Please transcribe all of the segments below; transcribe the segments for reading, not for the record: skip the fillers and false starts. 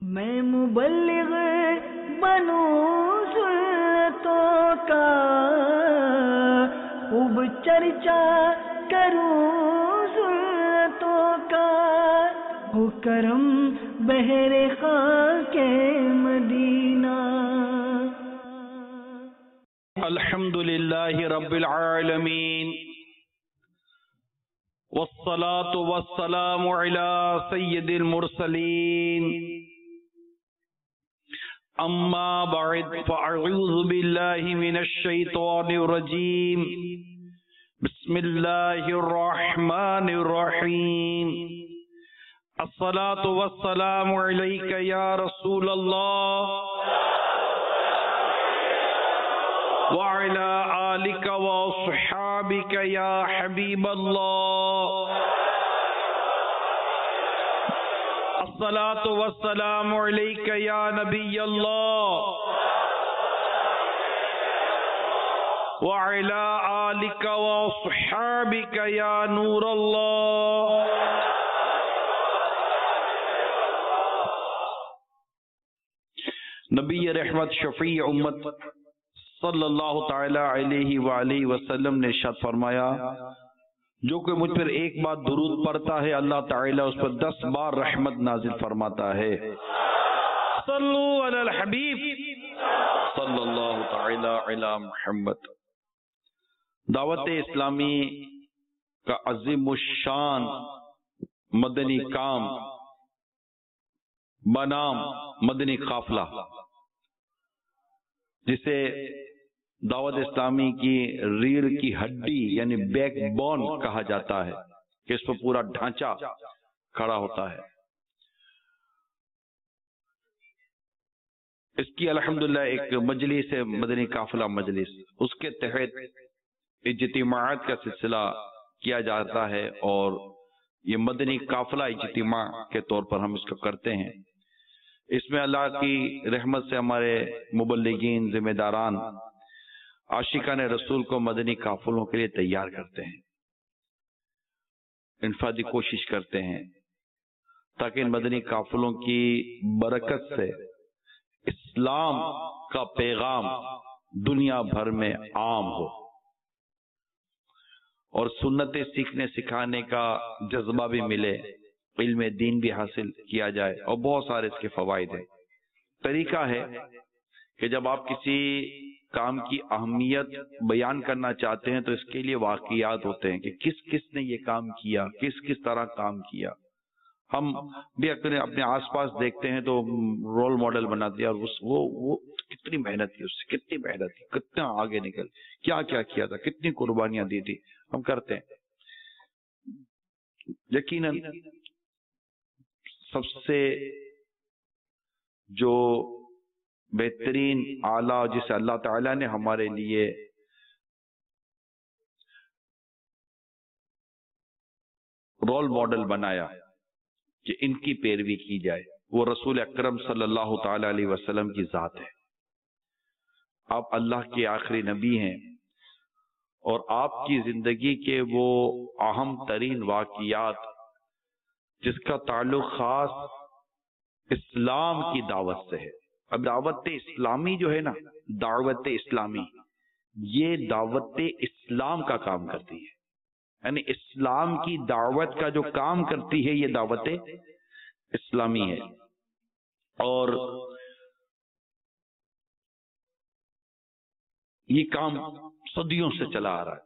میں مبلغ بنوں سنتوں کا، خوب چرچا کروں سنتوں کا، ہو کرم بہر خاک مدینہ۔ الحمد للہ رب العالمین، والصلاة والسلام على سید المرسلین، اما بعد فاعوذ باللہ من الشیطان الرجیم، بسم اللہ الرحمن الرحیم۔ الصلاة والسلام علیک یا رسول اللہ وعلى آلك وصحابك يا حبيب الله، الصلاة والسلام عليك يا نبي الله وعلى آلك وصحابك يا نور الله۔ نبی رحمت شفیع امت صلی اللہ تعالی علیہ وآلہ وسلم نے ارشاد فرمایا، جو کوئی مجھ پر ایک بار درود پڑھتا ہے اللہ تعالیٰ اس پر 10 بار رحمت نازل فرماتا ہے۔ صلو علی الحبیب صلی اللہ تعالی علی محمد۔ دعوت اسلامی کا عظیم الشان مدنی کام بنام مدنی قافلہ، جسے دعوت اسلامی کی ریڑھ کی ہڈی یعنی بیک بون کہا جاتا ہے، کہ اس پر پورا ڈھانچہ کھڑا ہوتا ہے، اس کی الحمدللہ ایک مجلس ہے، مدنی قافلہ مجلس، اس کے تحت اجتماعات کا سلسلہ کیا جاتا ہے، اور یہ مدنی قافلہ اجتماع کے طور پر ہم اس کو کرتے ہیں۔ اس میں اللہ کی رحمت سے ہمارے مبلغین، ذمہ داران، عاشقان رسول کو مدنی قافلوں کے لیے تیار کرتے ہیں، انفرادی کوشش کرتے ہیں، تاکہ ان مدنی قافلوں کی برکت سے اسلام کا پیغام دنیا بھر میں عام ہو، اور سنتیں سیکھنے سکھانے کا جذبہ بھی ملے، علم دین بھی حاصل کیا جائے، اور بہت سارے اس کے فوائد ہیں۔ طریقہ ہے کہ جب آپ کسی کام کی اہمیت بیان کرنا چاہتے ہیں تو اس کے لیے واقعات ہوتے ہیں کہ کس کس نے یہ کام کیا، کس کس طرح کام کیا۔ ہم بھی اپنے آس پاس دیکھتے ہیں تو رول ماڈل بناتے ہیں، اور وہ کتنی محنت کی، اس سے کتنی محنت کی، کتنا آگے نکل، کیا کیا کیا تھا، کتنی قربانیاں دی تھی، ہم کرتے ہیں۔ یقیناً سب سے جو بہترین اعلیٰ جسے اللہ تعالیٰ نے ہمارے لیے رول ماڈل بنایا کہ ان کی پیروی کی جائے، وہ رسول اکرم صلی اللہ تعالی علیہ وسلم کی ذات ہے۔ آپ اللہ کے آخری نبی ہیں، اور آپ کی زندگی کے وہ اہم ترین واقعات جس کا تعلق خاص اسلام کی دعوت سے ہے۔ اب دعوت اسلامی جو ہے نا، دعوت اسلامی یہ دعوت اسلام کا کام کرتی ہے، یعنی اسلام کی دعوت کا جو کام کرتی ہے یہ دعوت اسلامی ہے، اور یہ کام صدیوں سے چلا آ رہا ہے۔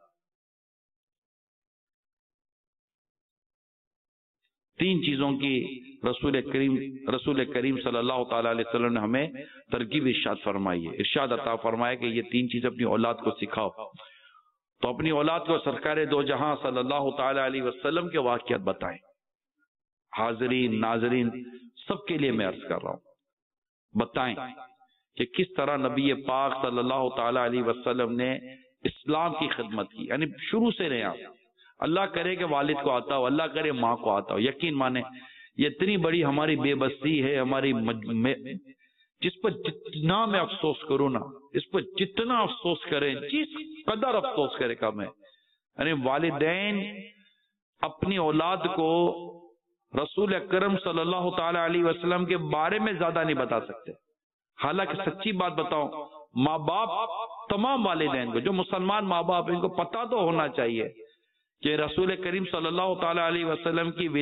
3 چیزوں کی رسول کریم صلی اللہ تعالی علیہ وسلم نے ہمیں ترغیب ارشاد فرمائی ہے، ارشاد عطا فرمایا کہ یہ 3 چیز اپنی اولاد کو سکھاؤ۔ تو اپنی اولاد کو سرکار دو جہاں صلی اللہ تعالی علیہ وسلم کے واقعات بتائیں۔ حاضرین ناظرین سب کے لیے میں عرض کر رہا ہوں، بتائیں کہ کس طرح نبی پاک صلی اللہ تعالی علیہ وسلم نے اسلام کی خدمت کی، یعنی شروع سے رہے آپ۔ اللہ کرے کہ والد کو آتا ہو، اللہ کرے ماں کو آتا ہو، یقین مانے یہ اتنی بڑی ہماری بے بسی ہے، ہماری جس پر جتنا میں افسوس کروں نا، اس پر جتنا افسوس کریں، جس قدر افسوس کرے کم ہے۔ یعنی والدین اپنی اولاد کو رسول اکرم صلی اللہ تعالی علیہ وسلم کے بارے میں زیادہ نہیں بتا سکتے. حالانکہ سچی بات بتاؤں، ماں باپ، تمام والدین کو، جو مسلمان ماں باپ ان کو پتہ تو ہونا چاہیے کہ رسول کریم صلی اللہ تعالی علیہ وسلم کی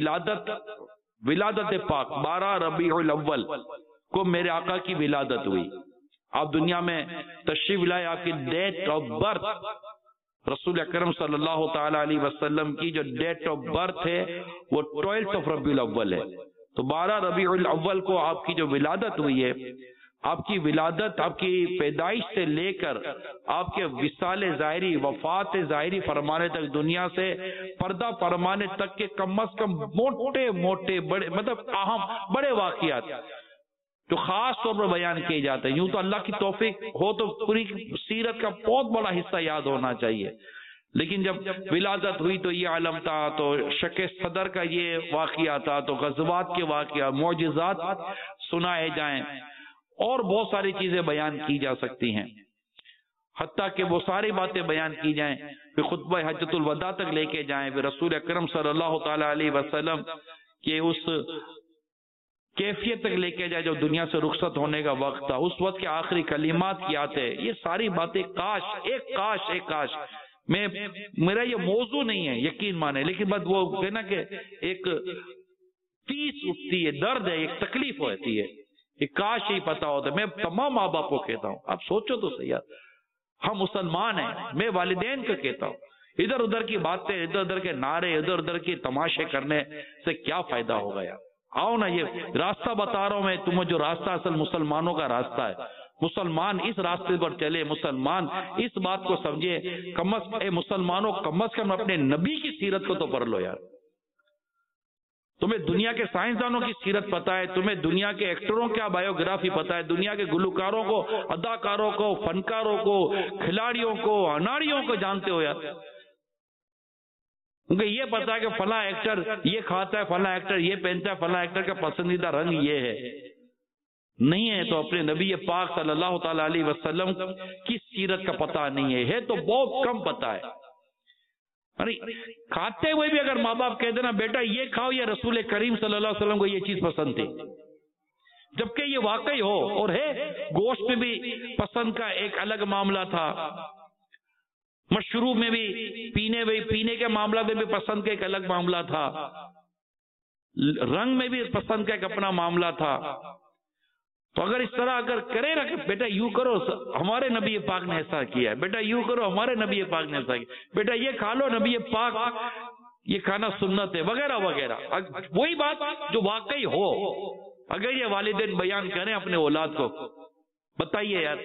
ولادت پاک 12 ربیع الاول کو میرے آقا کی ولادت ہوئی. آپ دنیا میں تشریف لائے، آپ کی ڈیٹ آف برتھ، رسول اکرم صلی اللہ تعالی علیہ وسلم کی جو ڈیٹ آف برتھ ہے وہ 12 ربیع الاول ہے. تو 12 ربیع الاول کو آپ کی جو ولادت ہوئی ہے، آپ کی ولادت، آپ کی پیدائش سے لے کر آپ کے وصال ظاہری، وفات ظاہری فرمانے تک، دنیا سے پردہ فرمانے تک کے کم از کم موٹے موٹے بڑے، مطلب اہم بڑے واقعات جو خاص طور پر بیان کیے جاتے ہیں. یوں تو اللہ کی توفیق ہو تو پوری سیرت کا بہت بڑا حصہ یاد ہونا چاہیے، لیکن جب ولادت ہوئی تو یہ عالم تھا، تو شق صدر کا یہ واقعہ تھا، تو غزوات کے واقعہ، معجزات سنائے جائیں، اور بہت ساری چیزیں بیان کی جا سکتی ہیں. حتیٰ کہ وہ ساری باتیں بیان کی جائیں، پھر خطبہ حجۃ الوداع تک لے کے جائیں، پھر رسول اکرم صلی اللہ تعالی علیہ وسلم کے اس کیفیت تک لے کے جائے جو دنیا سے رخصت ہونے کا وقت تھا، اس وقت کے آخری کلمات کیا تھے. یہ ساری باتیں کاش میرا یہ موضوع نہیں ہے، یقین مانے، لیکن بس وہ کہنا کہ ایک ٹیس اٹھتی ہے، درد ہے، ایک تکلیف ہوتی ہے کہ کاش ہی پتا ہوتا. میں تمام ماں باپ کو کہتا ہوں، آپ سوچو تو صحیح، ہم مسلمان ہیں، میں والدین کو کہتا ہوں، ادھر ادھر کی باتیں، ادھر ادھر کے نعرے، ادھر ادھر کے تماشے کرنے سے کیا فائدہ ہوگا یار. آؤ نا، یہ راستہ بتا رہا ہوں میں تمہیں، جو راستہ اصل مسلمانوں کا راستہ ہے. مسلمان اس راستے پر چلے، مسلمان اس بات کو سمجھے، اے مسلمانوں کم از کم اپنے نبی کی سیرت کو تو پڑھ لو یار. تمہیں دنیا کے سائنسدانوں کی سیرت پتہ ہے، تمہیں دنیا کے ایکٹروں کا بایوگرافی پتہ ہے، دنیا کے گلوکاروں کو، اداکاروں کو، فنکاروں کو، کھلاڑیوں کو، اناڑیوں کو جانتے ہو یار. کیونکہ یہ پتا ہے کہ فلاں ایکٹر یہ کھاتا ہے، فلاں ایکٹر یہ پہنتا ہے، فلاں ایکٹر کا پسندیدہ رنگ یہ ہے. نہیں ہے تو اپنے نبی پاک صلی اللہ تعالی علیہ وسلم کی سیرت کا پتہ نہیں ہے تو بہت کم پتہ ہے. کھاتے ہوئے بھی اگر ماں باپ کہہ دینا بیٹا یہ کھاؤ، یہ رسول کریم صلی اللہ علیہ وسلم کو یہ چیز پسند تھی، جبکہ یہ واقعی ہو اور ہے. گوشت میں بھی پسند کا ایک الگ معاملہ تھا، مشروب میں بھی، پینے کے معاملہ میں بھی پسند کا ایک الگ معاملہ تھا، رنگ میں بھی پسند کا ایک اپنا معاملہ تھا. تو اگر اس طرح اگر کرے نا کہ بیٹا یوں کرو ہمارے نبی پاک نے ایسا کیا ہے، بیٹا یوں کرو ہمارے نبی پاک نے ایسا کیا، بیٹا یہ کھا لو نبی پاک یہ کھانا سنت ہے، وغیرہ وغیرہ. وہی بات جو واقعی ہو، اگر یہ والدین بیان کریں اپنے اولاد کو، بتائیے یار،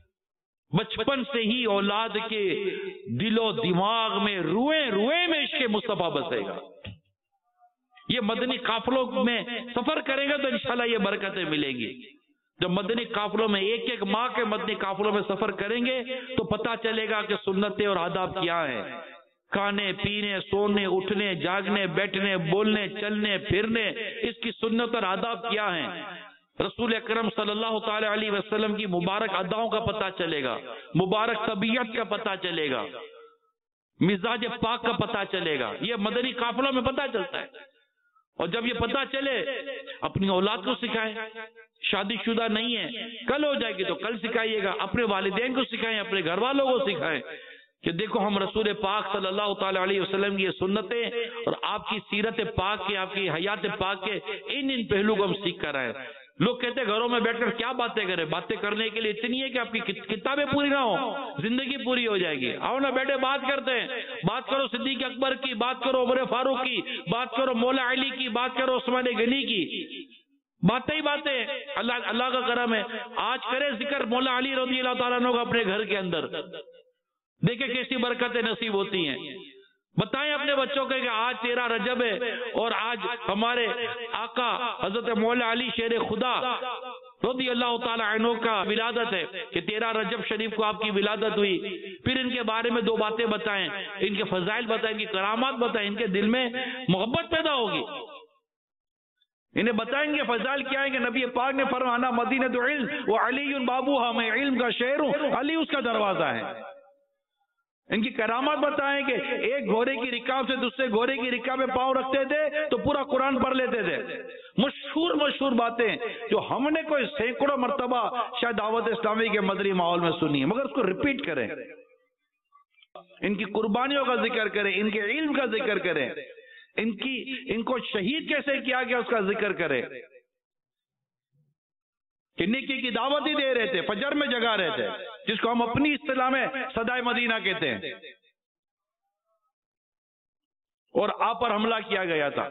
بچپن سے ہی اولاد کے دل و دماغ میں روئے میں عشق مصطفیٰ بسے گا. یہ مدنی قافلوں میں سفر کرے گا تو انشاءاللہ یہ برکتیں ملیں گی. جب مدنی قافلوں میں ایک ماہ کے مدنی قافلوں میں سفر کریں گے تو پتہ چلے گا کہ سنتیں اور آداب کیا ہیں. کھانے پینے، سونے، اٹھنے، جاگنے، بیٹھنے، بولنے، چلنے، پھرنے، اس کی سنت اور آداب کیا ہیں. رسول اکرم صلی اللہ تعالی علیہ وسلم کی مبارک اداؤں کا پتہ چلے گا، مبارک طبیعت کا پتہ چلے گا، مزاج پاک کا پتہ چلے گا. یہ مدنی قافلوں میں پتہ چلتا ہے. اور جب یہ پتہ چلے اپنی اولاد کو سکھائیں. شادی شدہ نہیں ہے، کل ہو جائے گی تو کل سکھائیے گا. اپنے والدین کو سکھائیں، اپنے گھر والوں کو سکھائیں کہ دیکھو ہم رسول پاک صلی اللہ تعالی علیہ وسلم کی یہ سنتیں اور آپ کی سیرت پاک کے، آپ کی حیات پاک کے ان پہلو کو ہم سیکھ کر آئے. لوگ کہتے ہیں گھروں میں بیٹھ کر کیا باتیں کریں، باتیں کرنے کے لیے اتنی ہے کہ آپ کی کتابیں پوری نہ ہوں، زندگی پوری ہو جائے گی. آؤ نا بیٹھے بات کرتے ہیں، بات کرو صدیق اکبر کی، بات کرو عمر فاروق کی، بات کرو مولا علی کی، بات کرو عثمان غنی کی. باتیں ہی باتیں. اللہ کا کرم ہے آج کرے ذکر مولا علی رضی اللہ تعالیٰ عنہ کا اپنے گھر کے اندر، دیکھیں کیسی برکتیں نصیب ہوتی ہیں. بتائیں اپنے بچوں کو کہ آج 13 رجب ہے اور آج ہمارے آقا حضرت مولا علی شیر خدا رضی اللہ تعالی عنہ کا ولادت ہے کہ 13 رجب شریف کو آپ کی ولادت ہوئی. پھر ان کے بارے میں 2 باتیں بتائیں، ان کے فضائل بتائیں، ان کی کرامات بتائیں، ان کے دل میں محبت پیدا ہوگی. انہیں بتائیں گے فضائل کیا ہے کہ نبی پاک نے فرمانا مدینہ علم و علی بابوہا، میں علم کا شہر ہوں، علی اس کا دروازہ ہے. ان کی کرامات بتائیں کہ ایک گھوڑے کی رکاب سے دوسرے گھوڑے کی رکاب میں پاؤں رکھتے تھے تو پورا قرآن پڑھ لیتے تھے. مشہور باتیں جو ہم نے کوئی سینکڑوں مرتبہ شاید دعوت اسلامی کے مدری ماحول میں سنی ہے، مگر اس کو ریپیٹ کریں، ان کی قربانیوں کا ذکر کریں، ان کے علم کا ذکر کریں، ان کو شہید کیسے کیا گیا اس کا ذکر کریں، کہ نیکی کی دعوت ہی دے رہے تھے، فجر میں جگا رہے تھے، جس کو ہم اپنی اصطلاح میں صدائے مدینہ کہتے ہیں، اور آپ پر حملہ کیا گیا تھا.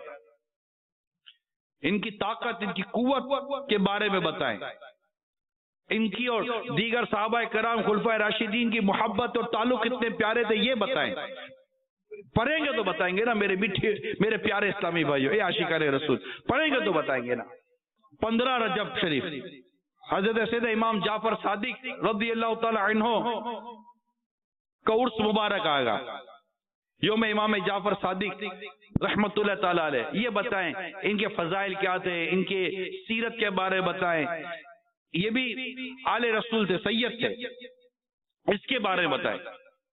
ان کی طاقت، ان کی قوت کے بارے میں بتائیں، ان کی اور دیگر صحابہ کرام خلفائے راشدین کی محبت اور تعلق کتنے پیارے تھے یہ بتائیں. پڑھیں گے تو بتائیں گے نا میرے پیارے اسلامی بھائیو، اے عاشقان رسول، پڑھیں گے تو بتائیں گے نا. 15 رجب شریف حضرت سید امام جعفر صادق رضی اللہ تعالی عنہ کا عرس مبارک آئے گا، یوم امام جعفر صادق رحمت اللہ تعالی علیہ. یہ بتائیں ان کے فضائل کیا تھے، ان کے سیرت کے بارے بتائیں. یہ بھی آل رسول تھے، سید تھے، اس کے بارے میں بتائیں.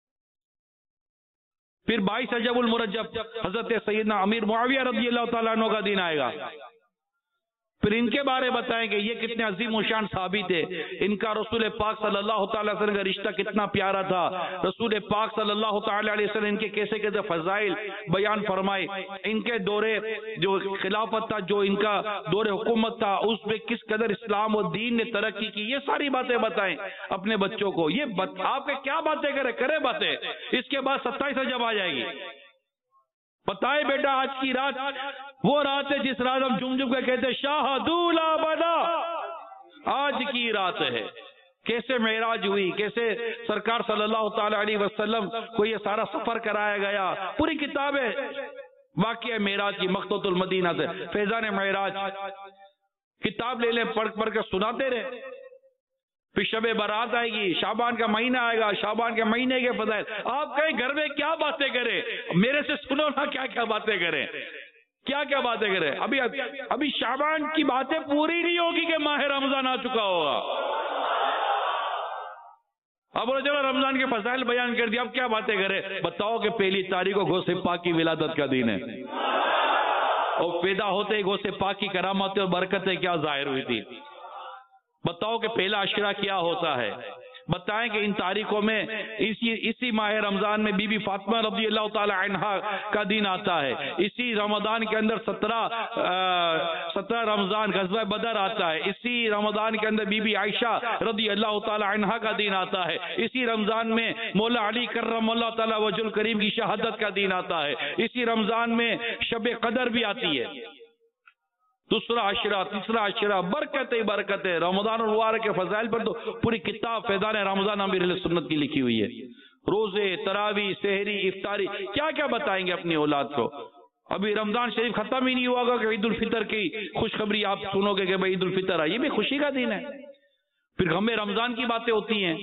پھر 22 رجب المرجب حضرت سیدنا امیر معاویہ رضی اللہ تعالیٰ عنہ کا دن آئے گا. پھر ان کے بارے بتائیں کہ یہ کتنے عظیم و شان صحابی تھے، ان کا رسول پاک صلی اللہ تعالی وسلم کا رشتہ کتنا پیارا تھا، رسول پاک صلی اللہ تعالی علیہ وسلم ان کے کیسے کیسے فضائل بیان فرمائے، ان کے دور جو خلافت تھا، جو ان کا دور حکومت تھا، اس میں کس قدر اسلام و دین نے ترقی کی، یہ ساری باتیں بتائیں اپنے بچوں کو. یہ آپ کے کیا باتیں کرے باتیں. اس کے بعد 27 رجب آ جائے گی. بتائے بیٹا آج کی رات وہ رات ہے جس رات ہم جم کے کہتے شاہدوا لا بنا، آج کی رات ہے. کیسے معراج ہوئی، کیسے سرکار صلی اللہ تعالی علیہ وسلم کو یہ سارا سفر کرایا گیا. پوری کتاب ہے واقعہ معراج کی، مخطوط المدینہ سے فیضان معراج. کتاب لے لیں، پڑھ کر سناتے رہے. پھر شب برات آئے گی، شعبان کا مہینہ آئے گا، شعبان کے مہینے کے فضائل. آپ کہیں گھر میں کیا باتیں کریں، میرے سے سنو نا کیا باتیں کریں، کیا باتیں کریں. ابھی شعبان کی باتیں پوری نہیں ہوگی کہ ماہ رمضان آ چکا ہوگا. اب بولے چلو رمضان کے فضائل بیان کر دیا، اب کیا باتیں کریں. بتاؤ کہ پہلی تاریخ کو غوث پاک کی ولادت کا دن ہے، اور پیدا ہوتے ہی غوث پاک کی کرامتیں اور برکتیں کیا ظاہر ہوئی تھی. بتاؤ کہ پہلا عشرہ کیا ہوتا ہے. بتائیں کہ ان تاریخوں میں اسی ماہ رمضان میں بی بی فاطمہ رضی اللہ تعالی عنہا کا دن آتا ہے. اسی رمضان کے اندر 17 رمضان غزوہ بدر آتا ہے. اسی رمضان کے اندر بی بی عائشہ رضی اللہ تعالی عنہا کا دن آتا ہے. اسی رمضان میں مولا علی کرم اللہ تعالی وجہ الکریم کی شہادت کا دن آتا ہے. اسی رمضان میں شب قدر بھی آتی ہے. دوسرا عشرہ، تیسرا عشرہ، برکتیں. رمضان المبارک کے فضائل پر تو پوری کتاب فیضان رمضان امیر اہل سنت کی لکھی ہوئی ہے. روزے، تراویح، سحری، افطاری، کیا بتائیں گے اپنی اولاد کو. ابھی رمضان شریف ختم ہی نہیں ہوا گا کہ عید الفطر کی خوشخبری آپ سنو گے کہ بھائی عید الفطر ہے، یہ بھی خوشی کا دن ہے. پھر غم رمضان کی باتیں ہوتی ہیں.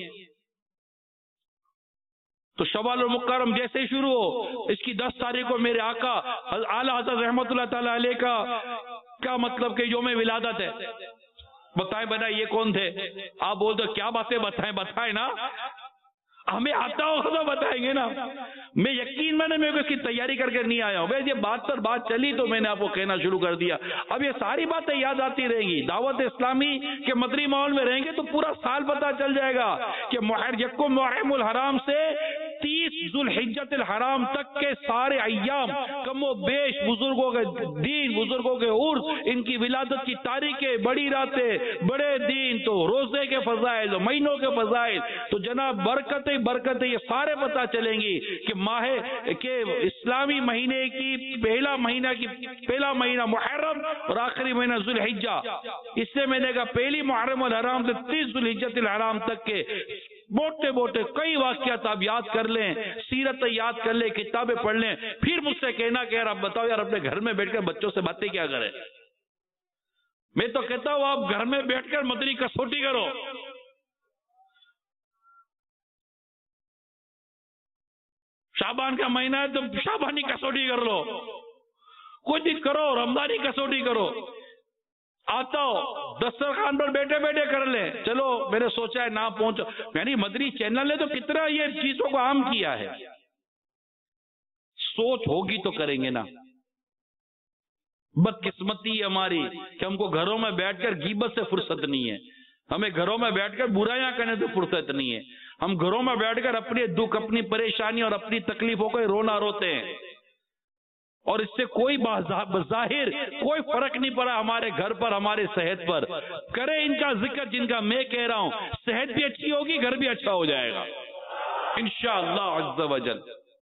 تو شوال المکرم جیسے ہی شروع ہو، اس کی 10 تاریخ کو میرے آقا اعلیٰ حضرت رحمت اللہ تعالی علیہ کا کیا مطلب کہ یوم ولادت ہے. بتائیں بنا یہ کون تھے. آپ بول دو کیا باتیں بتائیں نا، ہمیں آتا ہوگا تو بتائیں گے نا. میں یقین میں اس کی تیاری کر کے نہیں آیا ہوں. بھائی یہ بات پر بات چلی تو میں نے آپ کو کہنا شروع کر دیا. اب یہ ساری باتیں یاد آتی رہیں گی. دعوت اسلامی کے مدری ماحول میں رہیں گے تو پورا سال پتہ چل جائے گا کہ یکم محرم الحرام سے 30 ذوالحجۃ الحرام تک کے سارے ایام کم و بیش بزرگوں کے دین، بزرگوں کے عرس، ان کی ولادت کی تاریخیں، بڑی راتیں، بڑے دین، تو روزے کے فضائل، مہینوں کے فضائل، تو جناب برکتیں یہ سارے پتہ چلیں گی کہ ماہ کے اسلامی مہینے کی پہلا مہینہ محرم اور آخری مہینہ ذوالحجہ. اس سے میں نے کہا پہلی محرم الحرام سے 30 ذوالحجۃ الحرام تک کے موٹے کئی واقعات آپ یاد کر لیں، سیرت یاد کر لیں، کتابیں پڑھ لیں. پھر مجھ سے کہنا کہ یار آپ بتاؤ یار اپنے گھر میں بیٹھ کر بچوں سے باتیں کیا کریں. میں تو کہتا ہوں آپ گھر میں بیٹھ کر مدنی کسوٹی کرو. شعبان کا مہینہ ہے تو شعبانی کسوٹی کر لو، کوئی چیز کرو، رمضانی کسوٹی کرو. آتا ہو دسترخوان پر بیٹھے بیٹھے کر لیں، چلو میں نے سوچا ہے نہ پہنچو، یعنی مدنی چینل نے تو کتنا یہ چیزوں کو عام کیا ہے. سوچ ہوگی تو کریں گے نا. بدقسمتی ہماری کہ ہم کو گھروں میں بیٹھ کر غیبت سے فرصت نہیں ہے، ہمیں گھروں میں بیٹھ کر برائیاں کرنے سے فرصت نہیں ہے. ہم گھروں میں بیٹھ کر اپنے دکھ، اپنی پریشانی اور اپنی تکلیفوں کو رونا روتے ہیں، اور اس سے کوئی بظاہر کوئی فرق نہیں پڑا ہمارے گھر پر، ہمارے صحت پر. کرے ان کا ذکر جن کا میں کہہ رہا ہوں، صحت بھی اچھی ہوگی، گھر بھی اچھا ہو جائے گا انشاءاللہ عز و جل.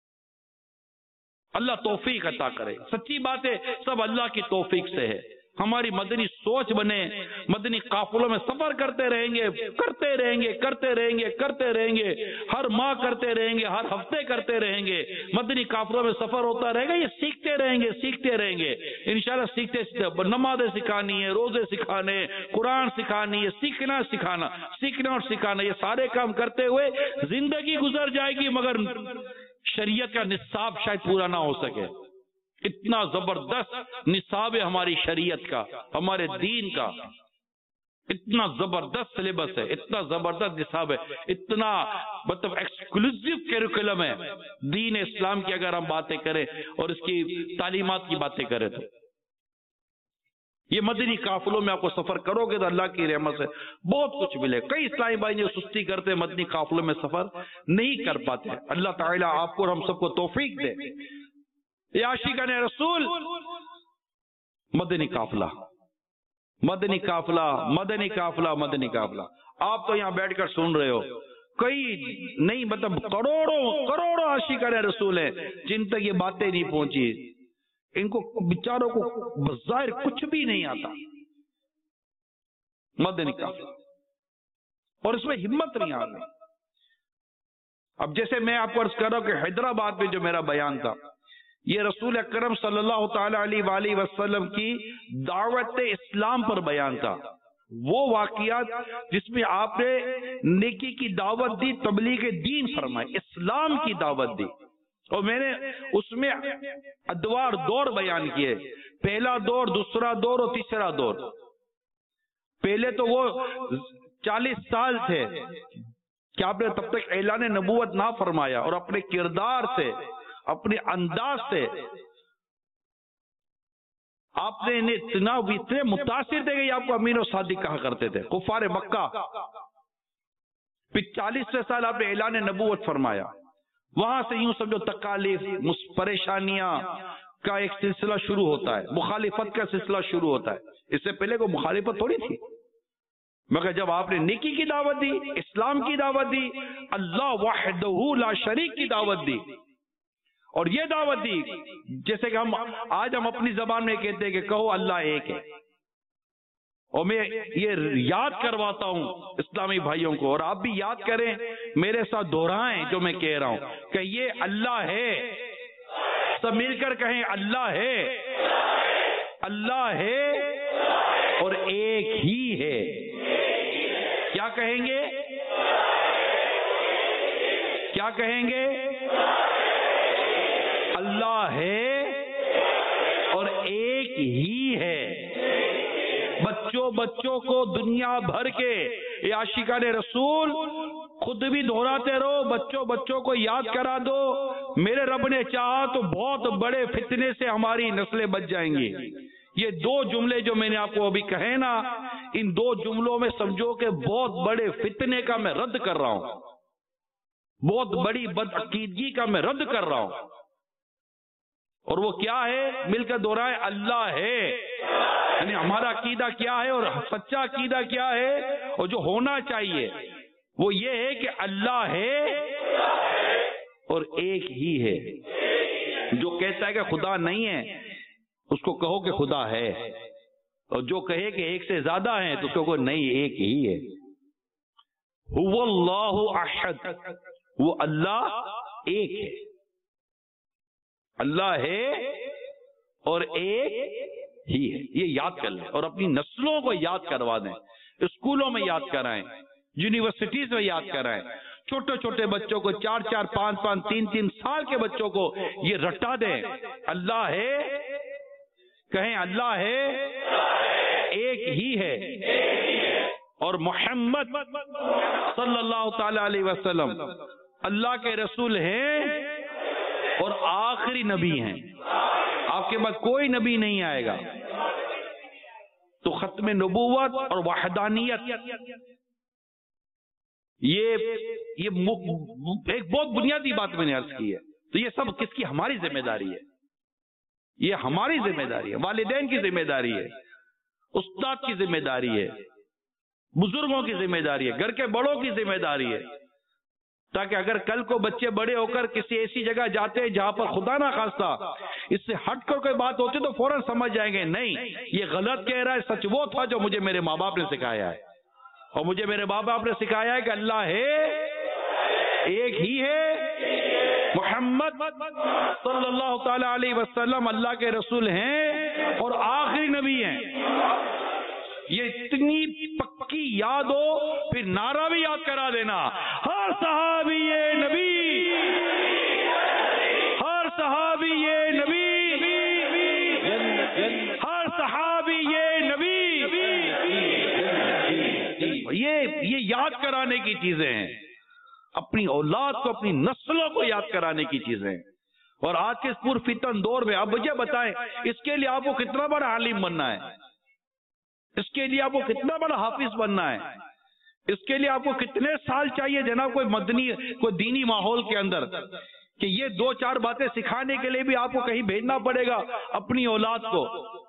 اللہ توفیق عطا کرے. سچی بات ہے، سب اللہ کی توفیق سے ہے. ہماری مدنی سوچ بنے، مدنی قافلوں میں سفر کرتے رہیں گے، کرتے رہیں گے، کرتے رہیں گے، کرتے رہیں گے، ہر ماہ کرتے رہیں گے، ہر ہفتے کرتے رہیں گے. مدنی قافلوں میں سفر ہوتا رہے گا، یہ سیکھتے رہیں گے، سیکھتے رہیں گے انشاءاللہ. سیکھتے سیکھتے نمازیں سکھانی ہے، روزے سکھانے، قرآن سکھانی ہے، سیکھنا سکھانا، سیکھنا اور سکھانا، یہ سارے کام کرتے ہوئے زندگی گزر جائے گی، مگر شریعت کا نصاب شاید پورا نہ ہو سکے. اتنا زبردست نصاب ہے ہماری شریعت کا، ہمارے دین کا، اتنا زبردست سلیبس ہے، اتنا زبردست نصاب ہے، اتنا مطلب ایکسکلوسیو کیریکولم ہے دین اسلام کی. اگر ہم باتیں کریں اور اس کی تعلیمات کی باتیں کریں تو یہ مدنی قافلوں میں آپ کو سفر کرو گے تو اللہ کی رحمت سے بہت کچھ ملے. کئی اسلامی بھائی جو سستی کرتے مدنی قافلوں میں سفر نہیں کر پاتے. اللہ تعالیٰ آپ کو اور ہم سب کو توفیق دے. یا عاشقان رسول، مدنی قافلہ، مدنی قافلہ، مدنی قافلہ، مدنی قافلہ. آپ تو یہاں بیٹھ کر سن رہے ہو، کئی نہیں مطلب کروڑوں عاشقان رسول ہیں جن تک یہ باتیں نہیں پہنچی. ان کو بیچاروں کو بظاہر کچھ بھی نہیں آتا مدنی قافلہ، اور اس میں ہمت نہیں آ رہی. اب جیسے میں آپ کو عرض کر رہا ہوں کہ حیدرآباد میں جو میرا بیان تھا، یہ رسول اکرم صلی اللہ تعالی علیہ وآلہ وسلم کی دعوت اسلام پر بیان تھا. وہ واقعات جس میں آپ نے نیکی کی دعوت دی، تبلیغ دین فرمائی، اسلام کی دعوت دی. اور میں نے اس میں ادوار دور بیان کیے، پہلا دور، دوسرا دور اور تیسرا دور. پہلے تو وہ 40 سال تھے کہ آپ نے تب تک اعلان نبوت نہ فرمایا، اور اپنے کردار سے، اپنے انداز سے آپ نے انہیں اتنے متاثر تھے کہ آپ کو امین و صادق کہا کرتے تھے کفار مکہ. پھر 40 سال آپ نے اعلان نبوت فرمایا. وہاں سے یوں سمجھو تکالیف، پریشانیاں کا ایک سلسلہ شروع ہوتا ہے، مخالفت کا سلسلہ شروع ہوتا ہے. اس سے پہلے کوئی مخالفت تھوڑی تھی، مگر جب آپ نے نیکی کی دعوت دی، اسلام کی دعوت دی، اللہ وحدہ لا شریک کی دعوت دی، اور یہ دعوت دی جیسے کہ آج ہم اپنی زبان میں کہتے ہیں کہ کہو اللہ ایک ہے. اور میں یہ یاد کرواتا ہوں اسلامی بھائیوں کو، اور آپ بھی یاد کریں، میرے ساتھ دہرائیں جو میں کہہ رہا ہوں کہ یہ اللہ ہے. سب مل کر کہیں اللہ ہے، اللہ ہے اور ایک ہی ہے. کیا کہیں گے؟ کیا کہیں گے؟ اللہ ہے اور ایک ہی ہے. بچوں کو دنیا بھر کے عاشقان رسول خود بھی دہراتے رہو، بچوں کو یاد کرا دو. میرے رب نے چاہا تو بہت بڑے فتنے سے ہماری نسلیں بچ جائیں گی. یہ 2 جملے جو میں نے آپ کو ابھی کہے نا، ان 2 جملوں میں سمجھو کہ بہت بڑے فتنے کا میں رد کر رہا ہوں، بہت بڑی بدعقیدگی کا میں رد کر رہا ہوں. اور وہ کیا ہے؟ مل کر دہرائے، اللہ ہے. یعنی ہمارا عقیدہ کیا ہے اور سچا عقیدہ کیا ہے، اور جو ہونا چاہیے وہ یہ ہے کہ اللہ ہے اور ایک ہی ہے. جو کہتا ہے کہ خدا نہیں ہے اس کو کہو کہ خدا ہے، اور جو کہے کہ ایک سے زیادہ ہیں تو اس کو کہو نہیں، ایک ہی ہے. هو اللہ احد، وہ اللہ ایک ہے. اللہ ہے اور ایک ہی ہے. یہ یاد کر لیں اور اپنی نسلوں کو یاد کروا دیں. اسکولوں میں یاد کرائیں، یونیورسٹیز میں یاد کرائیں. چھوٹے چھوٹے بچوں کو 4 4 5 5 3 3 سال کے بچوں کو یہ رٹا دیں. اللہ ہے، کہیں اللہ ہے، ایک ہی ہے اور محمد صلی اللہ تعالی علیہ وسلم اللہ کے رسول ہیں اور آخری نبی ہیں. آپ کے بعد کوئی نبی نہیں آئے گا. تو ختم نبوت اور وحدانیت یہ ایک بہت بنیادی بات میں نے عرض کی ہے. تو یہ سب کس کی؟ ہماری ذمہ داری ہے. یہ ہماری ذمہ داری ہے، والدین کی ذمہ داری ہے، استاد کی ذمہ داری ہے، بزرگوں کی ذمہ داری ہے، گھر کے بڑوں کی ذمہ داری ہے، تاکہ اگر کل کو بچے بڑے ہو کر کسی ایسی جگہ جاتے ہیں جہاں پر خدا نہ خواستہ اس سے ہٹ کر کوئی بات ہوتی تو فوراً سمجھ جائیں گے نہیں یہ غلط کہہ رہا ہے، سچ وہ تھا جو مجھے میرے ماں باپ نے سکھایا ہے. اور مجھے میرے ماں باپ نے سکھایا ہے کہ اللہ ہے، ایک ہی ہے، محمد صلی اللہ تعالی علیہ وسلم اللہ کے رسول ہیں اور آخری نبی ہیں. یہ اتنی پکی یاد ہو، پھر نعرہ بھی یاد کرا دینا، ہر صحابی یہ نبی، ہر صحابی یہ نبی، ہر صحابی یہ نبی. یہ یاد کرانے کی چیزیں ہیں، اپنی اولاد کو، اپنی نسلوں کو یاد کرانے کی چیزیں ہیں. اور آج کے اس پور فتن دور میں اب مجھے بتائیں اس کے لیے آپ کو کتنا بڑا عالم بننا ہے، اس کے لیے آپ کو کتنا بڑا حافظ بننا ہے، اس کے لیے آپ کو کتنے سال چاہیے جناب کوئی مدنی کوئی دینی ماحول کے اندر کہ یہ 2-4 باتیں سکھانے کے لیے بھی آپ کو کہیں بھیجنا پڑے گا اپنی اولاد کو.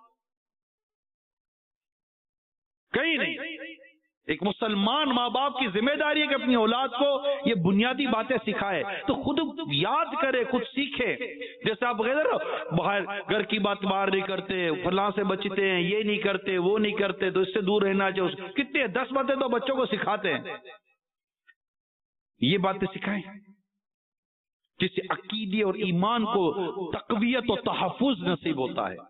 کہیں نہیں. ایک مسلمان ماں باپ کی ذمہ داری ہے کہ اپنی اولاد کو یہ بنیادی باتیں سکھائے، تو خود یاد کرے، خود سیکھے. جیسے آپ باہر گھر کی بات باہر نہیں کرتے، فلاں سے بچتے ہیں، یہ نہیں کرتے، وہ نہیں کرتے، تو اس سے دور رہنا چاہیے. کتنے 10 باتیں تو بچوں کو سکھاتے ہیں. یہ باتیں سکھائیں جس سے عقیدے اور ایمان کو تقویت و تحفظ نصیب ہوتا ہے.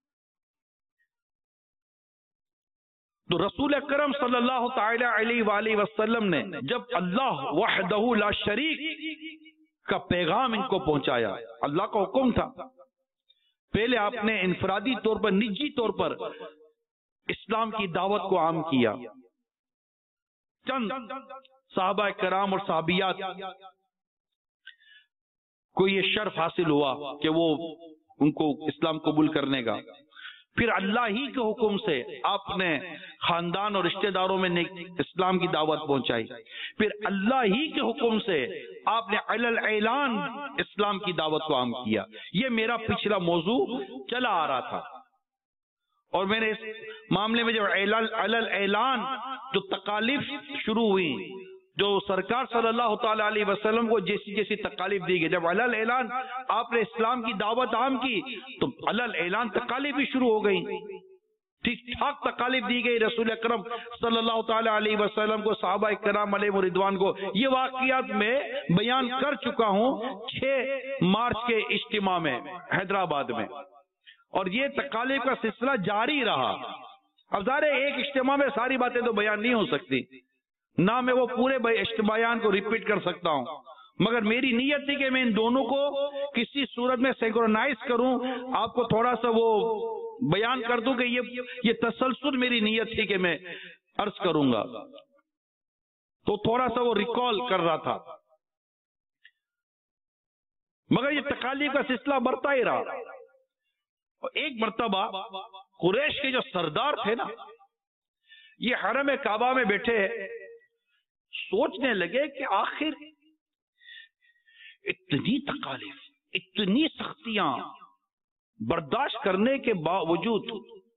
تو رسول اکرم صلی اللہ تعالی علیہ وآلہ وسلم نے جب اللہ وحدہ لا شریک کا پیغام ان کو پہنچایا، اللہ کا حکم تھا، پہلے آپ نے انفرادی طور پر، نجی طور پر اسلام کی دعوت کو عام کیا. چند صحابہ کرام اور صحابیات کو یہ شرف حاصل ہوا کہ وہ ان کو اسلام قبول کرنے کا. پھر اللہ ہی کے حکم سے آپ نے خاندان اور رشتہ داروں میں اسلام کی دعوت پہنچائی. پھر اللہ ہی کے حکم سے آپ نے علی الاعلان اسلام کی دعوت کو عام کیا. یہ میرا پچھلا موضوع چلا آ رہا تھا، اور میں نے اس معاملے میں جب علی الاعلان جو تکالیف شروع ہوئی، جو سرکار صلی اللہ تعالی علیہ وسلم کو جیسی جیسی تکالیف دی گئی، جب علی الاعلان آپ نے اسلام کی دعوت عام کی تو علی الاعلان تکالیف بھی شروع ہو گئی. ٹھیک ٹھاک تکالیف دی گئی رسول اکرم صلی اللہ تعالی علیہ وسلم کو، صحابہ کرام علیہ رضوان کو. یہ واقعات میں بیان کر چکا ہوں 6 مارچ کے اجتماع میں حیدرآباد میں، اور یہ تکالیف کا سلسلہ جاری رہا. اب ظاہر ایک اجتماع میں ساری باتیں تو بیان نہیں ہو سکتی، نہ میں وہ پورے بیان کو ریپیٹ کر سکتا ہوں، مگر میری نیت تھی کہ میں ان دونوں کو کسی صورت میں سینکرونائز کروں، آپ کو تھوڑا سا وہ بیان کر دوں کہ یہ تسلسل میری نیت تھی کہ میں عرض کروں گا. تو تھوڑا سا وہ ریکال کر رہا تھا، مگر یہ تکالیف کا سلسلہ بڑھتا ہی رہا. ایک مرتبہ قریش کے جو سردار تھے نا، یہ حرم کعبہ میں بیٹھے سوچنے لگے کہ آخر اتنی تکالیف، اتنی سختیاں برداشت کرنے کے باوجود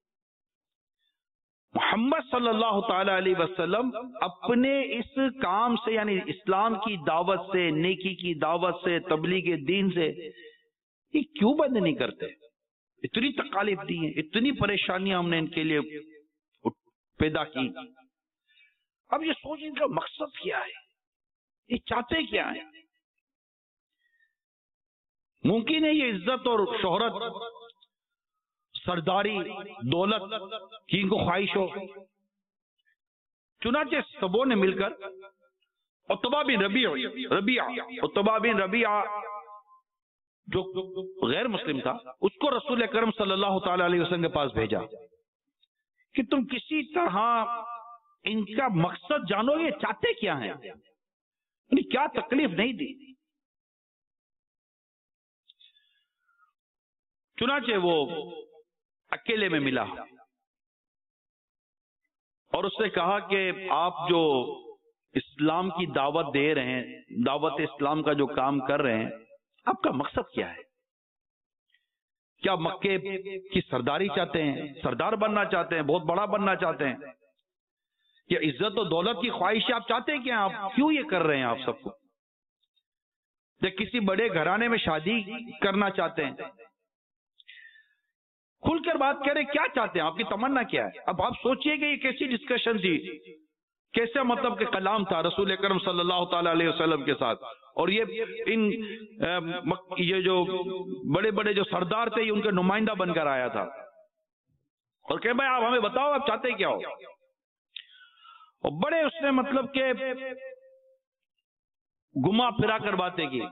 محمد صلی اللہ تعالی علیہ وسلم اپنے اس کام سے، یعنی اسلام کی دعوت سے، نیکی کی دعوت سے، تبلیغ دین سے، یہ کیوں بند نہیں کرتے؟ اتنی تکالیف دی ہیں، اتنی پریشانیاں ہم نے ان کے لیے پیدا کی. اب یہ سوچ ان کا مقصد کیا ہے، یہ چاہتے کیا ہیں؟ ممکن ہے یہ عزت اور شہرت، سرداری، دولت کی ان کو خواہش ہو. چنانچہ سبوں نے مل کر عتبہ بن ربیعہ جو غیر مسلم تھا، اس کو رسول اکرم صلی اللہ تعالی علیہ وسلم کے پاس بھیجا کہ تم کسی طرح ان کا مقصد جانو گے چاہتے کیا ہیں، یعنی کیا تکلیف نہیں دی. چنانچہ وہ اکیلے میں ملا اور اس نے کہا کہ آپ جو اسلام کی دعوت دے رہے ہیں، دعوت اسلام کا جو کام کر رہے ہیں، آپ کا مقصد کیا ہے؟ کیا مکے کی سرداری چاہتے ہیں، سردار بننا چاہتے ہیں، بہت بڑا بننا چاہتے ہیں؟ یا عزت و دولت کی خواہش آپ چاہتے ہیں؟ کیا آپ کیوں یہ کر رہے ہیں؟ آپ سب کو یا کسی بڑے گھرانے میں شادی کرنا چاہتے ہیں؟ کھل کر بات کریں، کیا چاہتے ہیں؟ آپ کی تمنا کیا ہے؟ اب آپ سوچئے کہ یہ کیسی ڈسکشن تھی، کیسا مطلب کہ کلام تھا رسول اکرم صلی اللہ تعالی علیہ وسلم کے ساتھ. اور یہ جو بڑے بڑے جو سردار تھے، یہ ان کا نمائندہ بن کر آیا تھا اور کہ بھائی آپ ہمیں بتاؤ آپ چاہتے کیا ہو. اور بڑے اس نے مطلب کہ گما پھرا کر باتیں کی.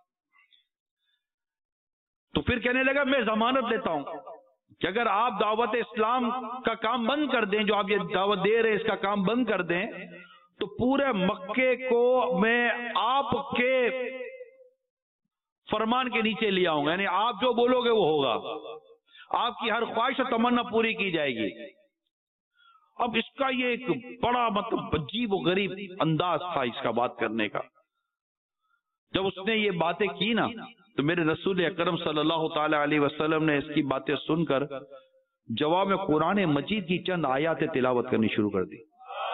تو پھر کہنے لگا میں ضمانت لیتا ہوں کہ اگر آپ دعوت اسلام کا کام بند کر دیں، جو آپ یہ دعوت دے رہے ہیں اس کا کام بند کر دیں، تو پورے مکے کو میں آپ کے فرمان کے نیچے لے آؤں گا، یعنی آپ جو بولو گے وہ ہوگا، آپ کی ہر خواہش اور تمنا پوری کی جائے گی. اب اس کا یہ ایک بڑا مطلب عجیب و غریب انداز تھا اس کا بات کرنے کا. جب اس نے یہ باتیں کی نا، تو میرے رسول اکرم صلی اللہ تعالی علیہ وسلم نے اس کی باتیں سن کر جواب میں قرآن مجید کی چند آیات تلاوت کرنی شروع کر دی.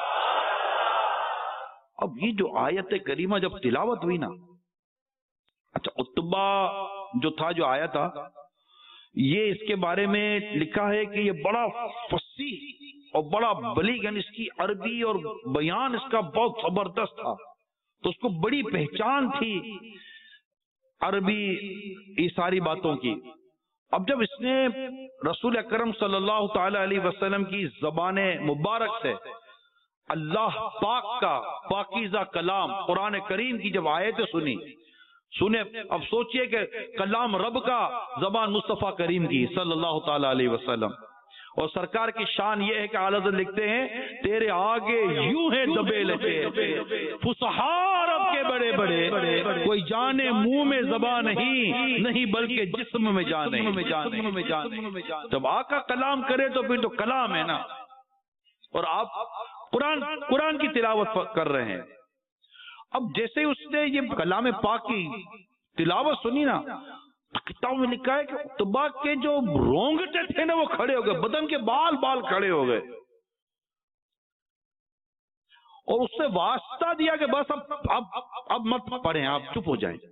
اب یہ جو آیت کریمہ جب تلاوت ہوئی نا، اچھا عتبہ جو تھا، جو آیا تھا، یہ اس کے بارے میں لکھا ہے کہ یہ بڑا فصیح اور بڑا بلیغ، یعنی اس کی عربی اور بیان اس کا بہت زبردست تھا، تو اس کو بڑی پہچان تھی عربی یہ ساری باتوں کی. اب جب اس نے رسول اکرم صلی اللہ تعالی علیہ وسلم کی زبان مبارک سے اللہ پاک کا پاکیزہ کلام قرآن کریم کی جب آیتیں سنے، اب سوچئے کہ کلام رب کا زبان مصطفیٰ کریم کی صلی اللہ تعالی علیہ وسلم. اور سرکار کی شان یہ ہے کہ اعلیٰ حضرت لکھتے ہیں تیرے آگے یوں ہے دبے لچے فصحا رب کے بڑے بڑے، کوئی جانے منہ میں زبان نہیں بلکہ جسم میں جانے. جب آقا کلام کرے تو پھر تو کلام ہے نا. اور آپ قرآن کی تلاوت کر رہے ہیں. اب جیسے اس نے یہ کلام پاک کی تلاوت سنی نا، کتاب میں لکھا ہے کہ عتبہ کے جو رونگٹے تھے نا وہ کھڑے ہو گئے، بدن کے بال کھڑے ہو گئے، اور اس سے واسطہ دیا کہ بس اب مت پڑھیں، آپ چپ ہو جائیں.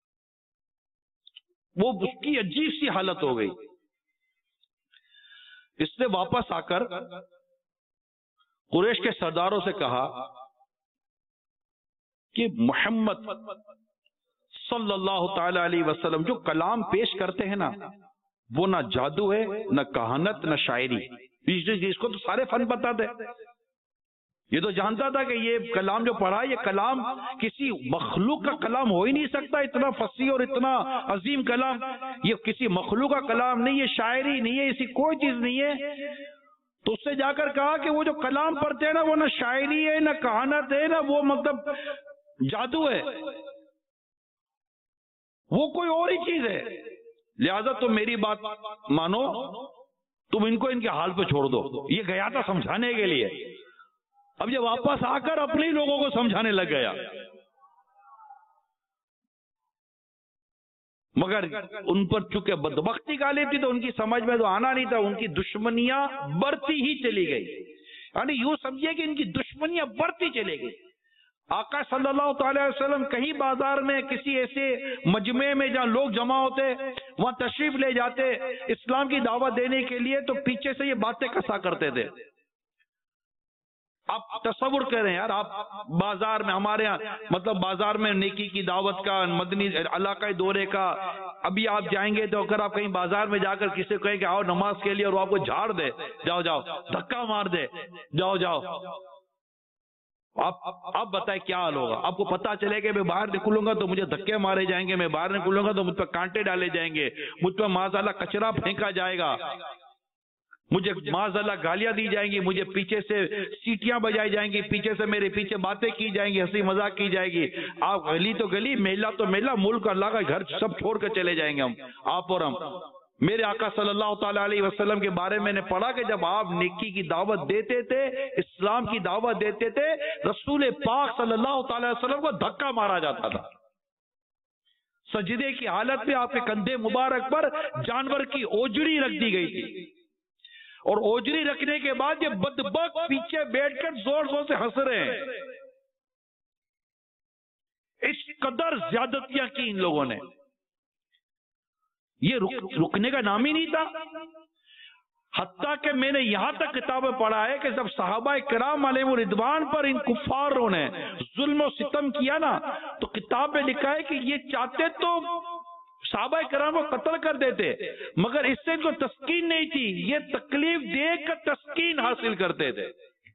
وہ اس کی عجیب سی حالت ہو گئی. اس نے واپس آ کر قریش کے سرداروں سے کہا کہ محمد صلی اللہ تعالی علیہ وسلم جو کلام پیش کرتے ہیں نا، وہ نہ جادو ہے، نہ کہانت، نہ شاعری. اس کو تو سارے فن پتا تھے، یہ تو جانتا تھا کہ یہ کلام جو پڑھا، یہ کلام کسی مخلوق کا کلام ہو ہی نہیں سکتا. اتنا فصیح اور اتنا عظیم کلام یہ کسی مخلوق کا کلام نہیں ہے، شاعری نہیں ہے، ایسی کوئی چیز نہیں ہے. تو اس سے جا کر کہا کہ وہ جو کلام پڑھتے ہیں نا، وہ نہ شاعری ہے، نہ کہانت ہے، نہ وہ مطلب جادو ہے، وہ کوئی اور ہی چیز ہے. لہذا تم میری بات مانو، تم ان کو ان کے حال پہ چھوڑ دو. یہ گیا تھا سمجھانے کے لیے، اب یہ واپس آ کر اپنے ہی لوگوں کو سمجھانے لگ گیا. مگر ان پر چونکہ بدبختی غالب تھی تو ان کی سمجھ میں تو آنا نہیں تھا، ان کی دشمنیاں بڑھتی ہی چلی گئی. یعنی یوں سمجھیے کہ ان کی دشمنیاں بڑھتی چلی گئی. آقا صلی اللہ تعالی وسلم کہیں بازار میں کسی ایسے مجمع میں جہاں لوگ جمع ہوتے، وہاں تشریف لے جاتے اسلام کی دعوت دینے کے لیے، تو پیچھے سے یہ باتیں کسا کرتے تھے. آپ تصور کریں یار، آپ بازار میں، ہمارے ہاں مطلب بازار میں نیکی کی دعوت کا، مدنی علاقہ دورے کا، ابھی آپ جائیں گے تو اگر آپ کہیں بازار میں جا کر کسی کو کہیں کہ آؤ نماز کے لیے، اور وہ آپ کو جھاڑ دے، جاؤ دھکا مار دے، جاؤ، آپ بتائیں کیا حال ہوگا؟ آپ کو پتا چلے کہ میں باہر نکلوں گا تو مجھے دھکے مارے جائیں گے، میں باہر نکلوں گا تو مجھ پہ کانٹے ڈالے جائیں گے، مجھ پہ معاذ اللہ کچرا پھینکا جائے گا. مجھے معاذاللہ گالیاں دی جائیں گی، مجھے پیچھے سے سیٹیاں بجائی جائیں گی، پیچھے سے میرے پیچھے باتیں کی جائیں گی، ہنسی مذاق کی جائے گی. آپ گلی تو گلی، میلہ تو میلہ، ملک اللہ کا گھر سب چھوڑ کر چلے جائیں گے ہم، آپ اور ہم. میرے آقا صلی اللہ تعالیٰ علیہ وسلم کے بارے میں نے پڑھا کہ جب آپ نیکی کی دعوت دیتے تھے، اسلام کی دعوت دیتے تھے، رسول پاک صلی اللہ تعالیٰ علیہ وسلم کو دھکا مارا جاتا تھا. سجدے کی حالت میں آپ کے کندھے مبارک پر جانور کی اوجڑی رکھ دی گئی تھی، اور اوجری رکھنے کے بعد یہ بدبخت پیچھے بیٹھ کر زور زور سے ہنس رہے ہیں. اس قدر زیادتیاں کی ان لوگوں نے، یہ رکنے کا نام ہی نہیں تھا. حتیٰ کہ میں نے یہاں تک کتابیں پڑھا ہے کہ جب صحابہ کرام علیہ رضوان پر ان کفاروں نے ظلم و ستم کیا نا، تو کتاب میں لکھا ہے کہ یہ چاہتے تو صحابہ کرام کو قتل کر دیتے، مگر اس سے کو تسکین نہیں تھی، یہ تکلیف دیکھ کر تسکین حاصل کرتے تھے.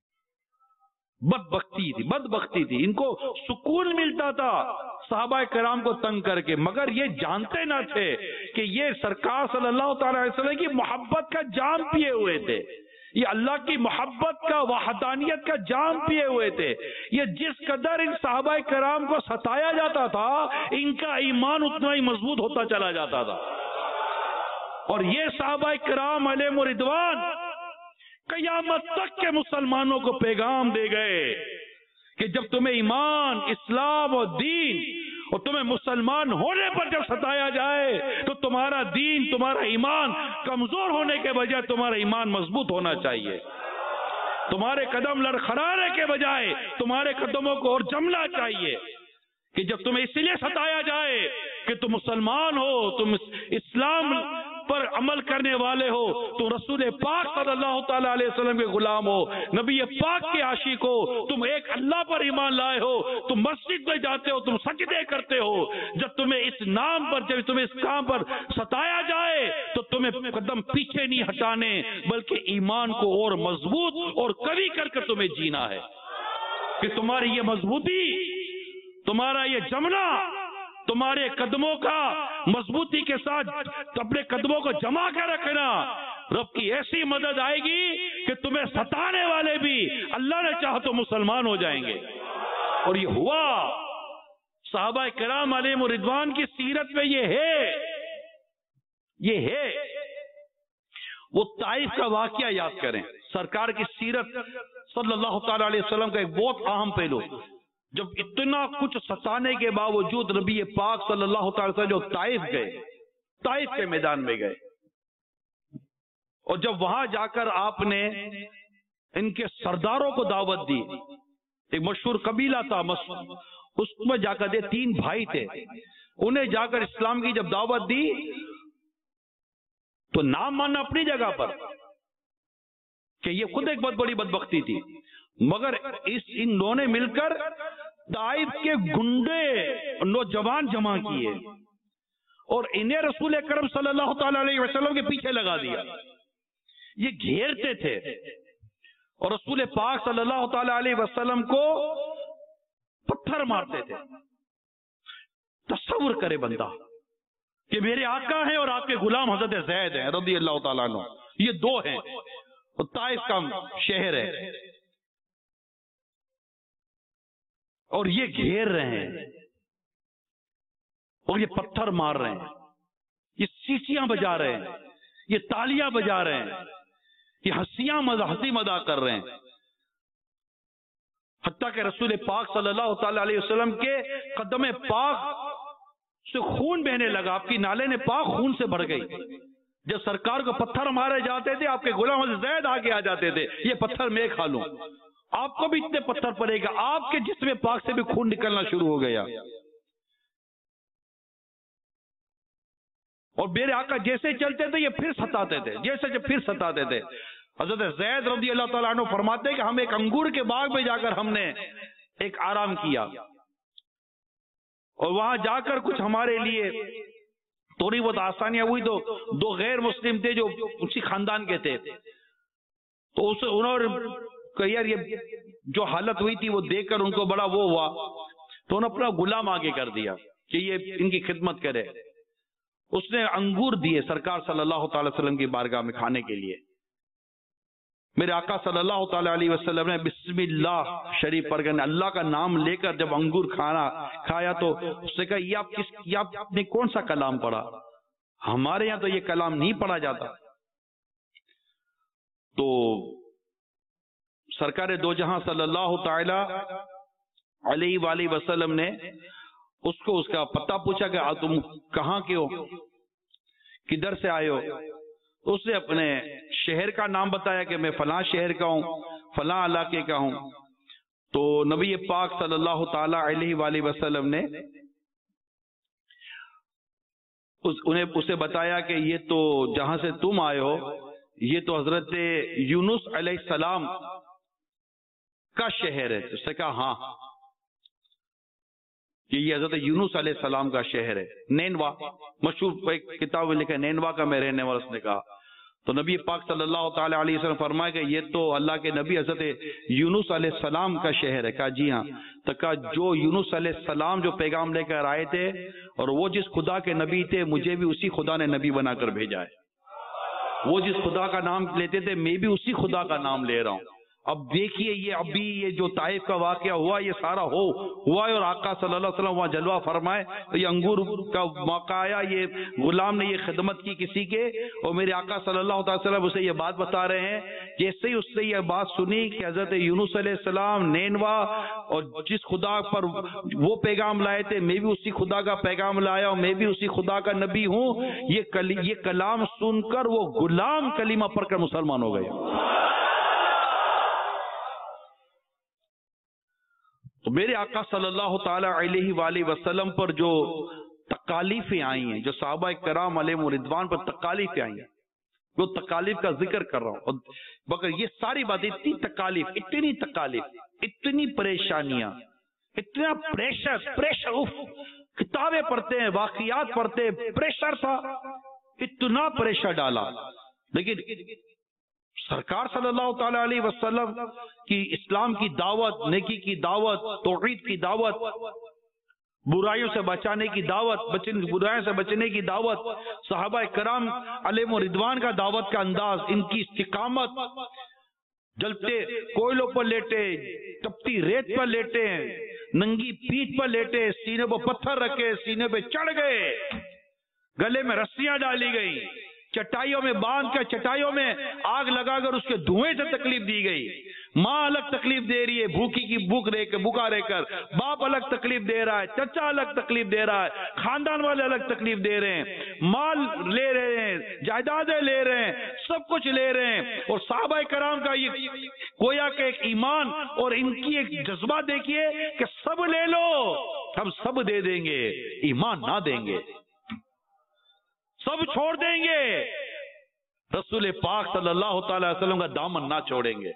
بدبختی تھی، ان کو سکون ملتا تھا صحابہ کرام کو تنگ کر کے، مگر یہ جانتے نہ تھے کہ یہ سرکار صلی اللہ تعالی علیہ وسلم کی محبت کا جام پیے ہوئے تھے، یہ اللہ کی محبت کا، وحدانیت کا جام پیے ہوئے تھے. یہ جس قدر ان صحابہ کرام کو ستایا جاتا تھا، ان کا ایمان اتنا ہی مضبوط ہوتا چلا جاتا تھا. اور یہ صحابہ کرام علیہ رضوان قیامت تک کے مسلمانوں کو پیغام دے گئے کہ جب تمہیں ایمان، اسلام اور دین، اور تمہیں مسلمان ہونے پر جب ستایا جائے تو تمہارا دین، تمہارا ایمان کمزور ہونے کے بجائے تمہارا ایمان مضبوط ہونا چاہیے. تمہارے قدم لڑکھڑانے کے بجائے تمہارے قدموں کو اور جمنا چاہیے کہ جب تمہیں اس لیے ستایا جائے کہ تم مسلمان ہو، تم اسلام پر عمل کرنے والے ہو، تم رسول پاک صلی اللہ تعالیٰ علیہ وسلم کے غلام ہو، نبی پاک کے عاشق ہو، تم ایک اللہ پر ایمان لائے ہو، تم مسجد میں جاتے ہو، تم سجدے کرتے ہو. جب تمہیں اس نام پر، جب تمہیں اس کام پر ستایا جائے تو تمہیں قدم پیچھے نہیں ہٹانے، بلکہ ایمان کو اور مضبوط اور قوی کر کے تمہیں جینا ہے کہ تمہاری یہ مضبوطی، تمہارا یہ جمنا، تمہارے قدموں کا مضبوطی کے ساتھ اپنے قدموں کو جما کر رکھنا، رب کی ایسی مدد آئے گی کہ تمہیں ستانے والے بھی اللہ نے چاہا تو مسلمان ہو جائیں گے. اور یہ ہوا. صحابہ کرام علیہ رضوان کی سیرت میں یہ ہے. وہ طائف کا واقعہ یاد کریں. سرکار کی سیرت صلی اللہ تعالی علیہ وسلم کا ایک بہت اہم پہلو، جب اتنا کچھ ستانے کے باوجود نبی پاک صلی اللہ تعالی وسلم جو طائف کے میدان میں گئے، اور جب وہاں جا کر آپ نے ان کے سرداروں کو دعوت دی. ایک مشہور قبیلہ تھا، اس میں جا کر 3 بھائی تھے، انہیں جا کر اسلام کی جب دعوت دی تو نام ماننا اپنی جگہ پر کہ یہ خود ایک بہت بڑی بدبختی تھی، مگر ان دونوں نے مل کر طائف کے گنڈے نوجوان جمع کیے اور انہیں رسول اکرم صلی اللہ تعالی علیہ وسلم کے پیچھے لگا دیا. یہ گھیرتے تھے اور رسول پاک صلی اللہ تعالی علیہ وسلم کو پتھر مارتے تھے. تصور کرے بندہ کہ میرے آقا ہیں اور آپ کے غلام حضرت زید ہیں رضی اللہ تعالیٰ عنہ، یہ 2 ہیں، اور طائف کا شہر ہے، اور یہ گھیر رہے ہیں اور یہ پتھر مار رہے ہیں، یہ سیٹیاں بجا رہے ہیں، یہ تالیاں بجا رہے ہیں، یہ ہنسی مذاق کر رہے ہیں. حتیٰ کہ رسول پاک صلی اللہ تعالی علیہ وسلم کے قدم پاک سے خون بہنے لگا، آپ کی نالے پاک خون سے بھر گئی. جب سرکار کو پتھر مارے جاتے تھے، آپ کے غلام زید آگے آ جاتے تھے، یہ پتھر میں کھا لوں، آپ کو بھی اتنے پتھر پڑے گا. آپ کے جسم پاک سے بھی خون نکلنا شروع ہو گیا. اور میرے آقا جیسے چلتے تھے یہ پھر ستاتے تھے، پھر ستاتے تھے. حضرت زید رضی اللہ تعالیٰ عنہ فرماتے ہیں کہ ہم ایک انگور کے باغ میں جا کر ہم نے ایک آرام کیا، اور وہاں جا کر کچھ ہمارے لیے تھوڑی بہت آسانیاں ہوئی. تو 2 غیر مسلم تھے جو اسی خاندان کے تھے، تو انہوں نے کہ یار یہ جو حالت ہوئی تھی وہ دیکھ کر ان کو بڑا وہ ہوا، تو انہوں نے اپنا غلام آگے کر دیا کہ یہ ان کی خدمت کرے. اس نے انگور دیے سرکار صلی اللہ تعالی وسلم کی بارگاہ میں کھانے کے لیے. میرے آقا صلی اللہ تعالی علیہ وسلم نے بسم اللہ شریف پڑھ کر اللہ کا نام لے کر جب انگور کھایا تو اس نے کہا یہ آپ نے کون سا کلام پڑھا؟ ہمارے یہاں تو یہ کلام نہیں پڑھا جاتا۔ تو سرکار دو جہاں صلی اللہ تعالی علیہ وآلہ وسلم نے اس کو اس کا پتہ پوچھا کہ تم کہاں کے ہو، کدھر سے آئے ہو؟ اس نے اپنے شہر کا نام بتایا کہ میں فلاں شہر کا ہوں، فلاں علاقے کا ہوں۔ تو نبی پاک صلی اللہ تعالی علیہ وآلہ وسلم نے اسے بتایا کہ یہ تو جہاں سے تم آئے ہو یہ تو حضرت یونس علیہ السلام کا شہر ہے۔ اس نے کہا ہاں کہ یہ حضرت یونس علیہ السلام کا شہر ہے، نینوا، مشہور ایک کتاب میں لکھا ہے نینوا کا میں رہنے والا۔ اس نے کہا تو نبی پاک صلی اللہ تعالی علیہ وسلم فرمایا کہ یہ تو اللہ کے نبی حضرت یونس علیہ السلام کا شہر ہے۔ کہا جی ہاں۔ تو کہا جو یونس علیہ السلام جو پیغام لے کر آئے تھے اور وہ جس خدا کے نبی تھے مجھے بھی اسی خدا نے نبی بنا کر بھیجا ہے۔ وہ جس خدا کا نام لیتے تھے میں بھی اسی خدا کا نام لے رہا ہوں۔ اب دیکھیے یہ ابھی یہ جو طائف کا واقعہ ہوا یہ سارا ہوا ہے اور آقا صلی اللہ علیہ وسلم وہاں جلوہ فرمائے تو یہ انگور کا موقع آیا، یہ غلام نے یہ خدمت کی کسی کے اور میرے آقا صلی اللہ علیہ وسلم اسے یہ بات بتا رہے ہیں۔ جیسے ہی اس سے یہ بات سنی کہ حضرت یونس علیہ السلام نینوا اور جس خدا پر وہ پیغام لائے تھے میں بھی اسی خدا کا پیغام لایا اور میں بھی اسی خدا کا نبی ہوں، یہ کلام سن کر وہ غلام کلمہ پڑھ کر مسلمان ہو گئے۔ تو میرے آقا صلی اللہ تعالی علیہ وآلہ وسلم پر جو تکالیفیں آئی ہیں، جو صحابہ کرام علیہم رضوان پر تکالیفیں آئی ہیں، وہ تکالیف کا ذکر کر رہا ہوں۔ مگر یہ ساری بات اتنی تکالیف، اتنی پریشانیاں، اتنا پریشر کتابیں پڑھتے ہیں، واقعات پڑھتے ہیں، پریشر تھا، اتنا پریشر ڈالا، لیکن سرکار صلی اللہ تعالی علیہ وسلم کی اسلام کی دعوت، نیکی کی دعوت، توحید کی دعوت، برائیوں سے بچانے کی دعوت، برائیوں سے بچنے کی دعوت، صحابہ کرام علیہم رضوان کا دعوت کا انداز، ان کی استقامت، جلتے کوئلوں پر لیٹے، تپتی ریت پر لیٹے، ننگی پیٹھ پر لیٹے، سینے پر پتھر رکھے، سینے پہ چڑھ گئے، گلے میں رسیاں ڈالی گئی، چٹائیوں میں باندھ کر چٹائیوں میں آگ لگا کر اس کے دھوئیں سے تکلیف دی گئی۔ ماں الگ تکلیف دے رہی ہے بھوکی کی بھوکا رہ کر، باپ الگ تکلیف دے رہا ہے، چچا الگ تکلیف دے رہا ہے، خاندان والے الگ تکلیف دے رہے ہیں، مال لے رہے ہیں، جائیدادیں لے رہے ہیں، سب کچھ لے رہے ہیں، اور صحابہ کرام کا یہ گویا کہ ایک ایمان اور ان کی ایک جذبہ دیکھیے کہ سب لے لو، ہم سب دے دیں گے، ایمان نہ دیں گے، سب چھوڑ دیں گے، رسول پاک صلی اللہ تعالی وسلم کا دامن نہ چھوڑیں گے،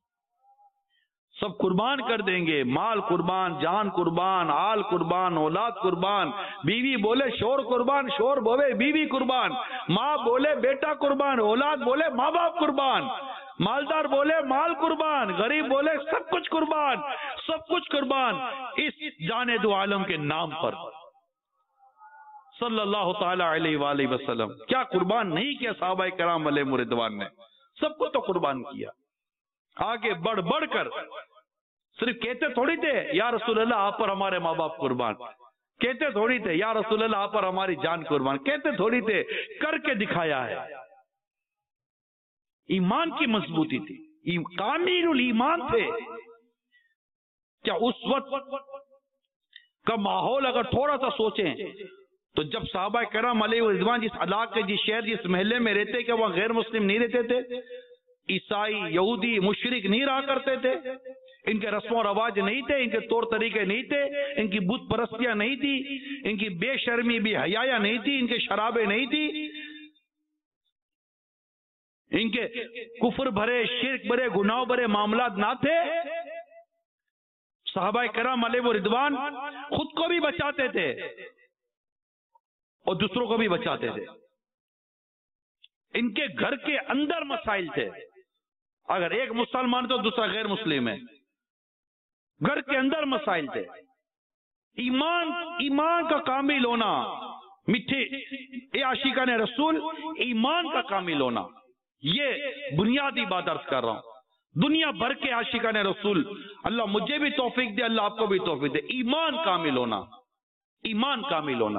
سب قربان کر دیں گے، مال قربان، جان قربان، آل قربان، اولاد قربان، بیوی بولے شور قربان، شور بولے بیوی قربان، ماں بولے بیٹا قربان، اولاد بولے ماں باپ قربان، مالدار بولے مال قربان، غریب بولے سب کچھ قربان، سب کچھ قربان، اس جانے دو عالم کے نام پر صلی اللہ تعالی علیہ وآلہ وسلم۔ کیا قربان نہیں کیا صحابہ کرام علیہم رضوان نے؟ سب کو تو قربان کیا، آگے بڑھ بڑھ کر، صرف کہتے تھوڑی تھے یا رسول اللہ آپ پر ہمارے ماں باپ قربان، کہتے تھوڑی تھے یا رسول اللہ آپ پر ہماری جان قربان، کہتے تھوڑی تھے، کر کے دکھایا ہے۔ ایمان کی مضبوطی تھی، کامل الایمان تھے۔ کیا اس وقت کا ماحول اگر تھوڑا سا سوچیں تو جب صحابہ کرام علیہ رضوان جس علاقے، جس شہر، جس محلے میں رہتے کہ وہاں غیر مسلم نہیں رہتے تھے، عیسائی، یہودی، مشرک نہیں رہا کرتے تھے، ان کے رسم و رواج نہیں تھے، ان کے طور طریقے نہیں تھے، ان کی بت پرستیاں نہیں تھی، ان کی بے شرمی بے حیاء نہیں تھی، ان کے شرابیں نہیں تھی، ان کے کفر بھرے، شرک بھرے، گناہ بھرے معاملات نہ تھے۔ صحابہ کرام علیہ رضوان خود کو بھی بچاتے تھے اور دوسروں کو بھی بچاتے تھے۔ ان کے گھر کے اندر مسائل تھے، اگر ایک مسلمان تو دوسرا غیر مسلم ہے، گھر کے اندر مسائل تھے۔ ایمان کا کامل ہونا، میٹھے عاشقان رسول، ایمان کا کامل ہونا، یہ بنیادی بات عرض کر رہا ہوں. دنیا بھر کے عاشقان رسول، اللہ مجھے بھی توفیق دے، اللہ آپ کو بھی توفیق دے. ایمان کامل ہونا، ایمان کامل ہونا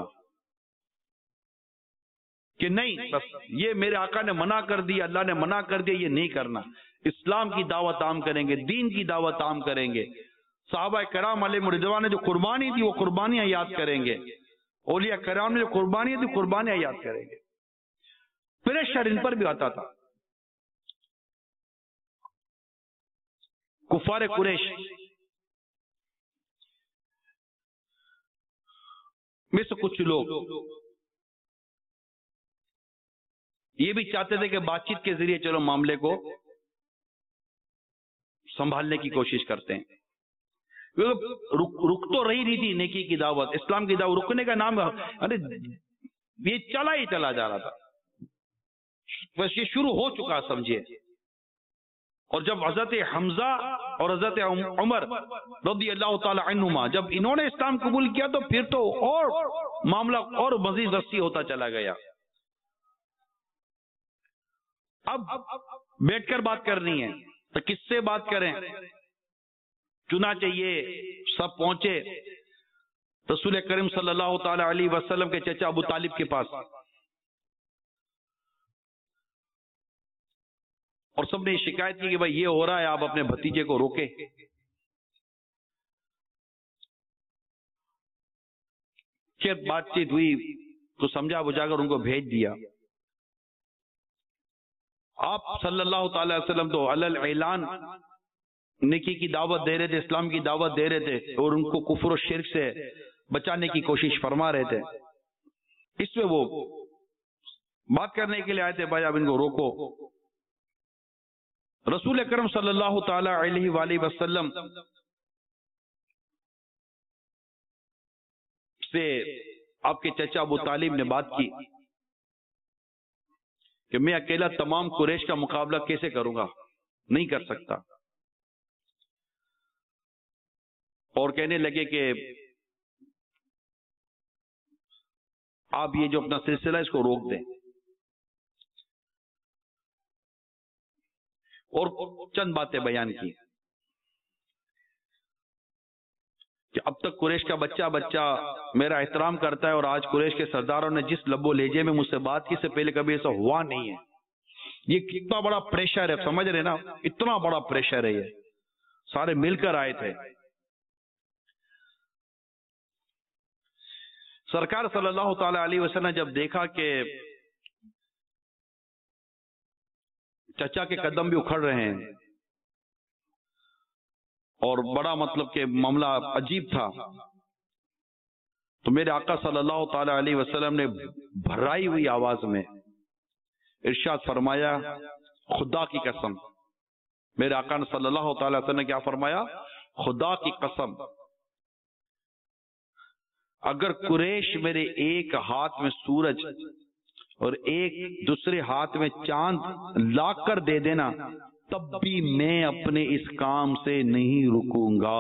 کہ نہیں بس یہ میرے آقا نے منع کر دیا، اللہ نے منع کر دیا، یہ نہیں کرنا. اسلام کی دعوت عام کریں گے، دین کی دعوت عام کریں گے. صحابہ کرام علیہ رضوان نے جو قربانی دی وہ قربانیاں یاد کریں گے. اولیاء کرام نے جو قربانیاں دی قربانیاں یاد کریں گے. پریشر ان پر بھی آتا تھا. کفار قریش میں سے کچھ لوگ یہ بھی چاہتے تھے کہ بات چیت کے ذریعے چلو معاملے کو سنبھالنے کی کوشش کرتے ہیں. رک تو رہی تھی نیکی کی دعوت، اسلام کی دعوت، رکنے کا نام ارے یہ چلا ہی چلا جا رہا تھا. بس یہ شروع ہو چکا سمجھیے. اور جب حضرت حمزہ اور حضرت عمر رضی اللہ تعالی عنہما جب انہوں نے اسلام قبول کیا تو پھر تو اور معاملہ اور مزید وسیع ہوتا چلا گیا. اب بیٹھ کر بات کرنی ہے تو کس سے بات کریں؟ چنانچہ یہ سب پہنچے رسول کریم صلی اللہ تعالی علیہ وسلم کے چچا ابو طالب کے پاس، اور سب نے شکایت کی کہ بھائی یہ ہو رہا ہے، آپ اپنے بھتیجے کو روکے. پھر بات چیت ہوئی تو سمجھا بجھا کر ان کو بھیج دیا. آپ صلی اللہ تعالی وسلم تو علل اعلان نیکی کی دعوت دے رہے تھے، اسلام کی دعوت دے رہے تھے، اور ان کو کفر و شرک سے بچانے کی کوشش فرما رہے تھے. اس میں وہ بات کرنے کے لیے آئے تھے، بھائی آپ ان کو روکو. رسول اکرم صلی اللہ تعالی علیہ وآلہ وسلم سے آپ کے چچا ابو طالب نے بات کی کہ میں اکیلا تمام قریش کا مقابلہ کیسے کروں گا، نہیں کر سکتا. اور کہنے لگے کہ آپ یہ جو اپنا سلسلہ اس کو روک دیں. اور چند باتیں بیان کی کہ اب تک قریش کا بچہ میرا احترام کرتا ہے، اور آج قریش کے سرداروں نے جس لب و لہجے میں مجھ سے بات کی، سے پہلے کبھی ایسا ہوا نہیں ہے. یہ کتنا بڑا پریشر ہے، سمجھ رہے نا، اتنا بڑا پریشر ہے. یہ سارے مل کر آئے تھے. سرکار صلی اللہ تعالی علیہ وسلم نے جب دیکھا کہ چچا کے قدم بھی اکھڑ رہے ہیں اور بڑا مطلب کہ معاملہ عجیب تھا، تو میرے آقا صلی اللہ تعالی علیہ وسلم نے بھرائی ہوئی آواز میں ارشاد فرمایا، خدا کی قسم. میرے آقا صلی اللہ تعالی وسلم نے کیا فرمایا؟ خدا کی قسم، اگر قریش میرے ایک ہاتھ میں سورج اور ایک دوسرے ہاتھ میں چاند لا کر دے دینا، تب بھی میں اپنے اس کام سے نہیں رکوں گا.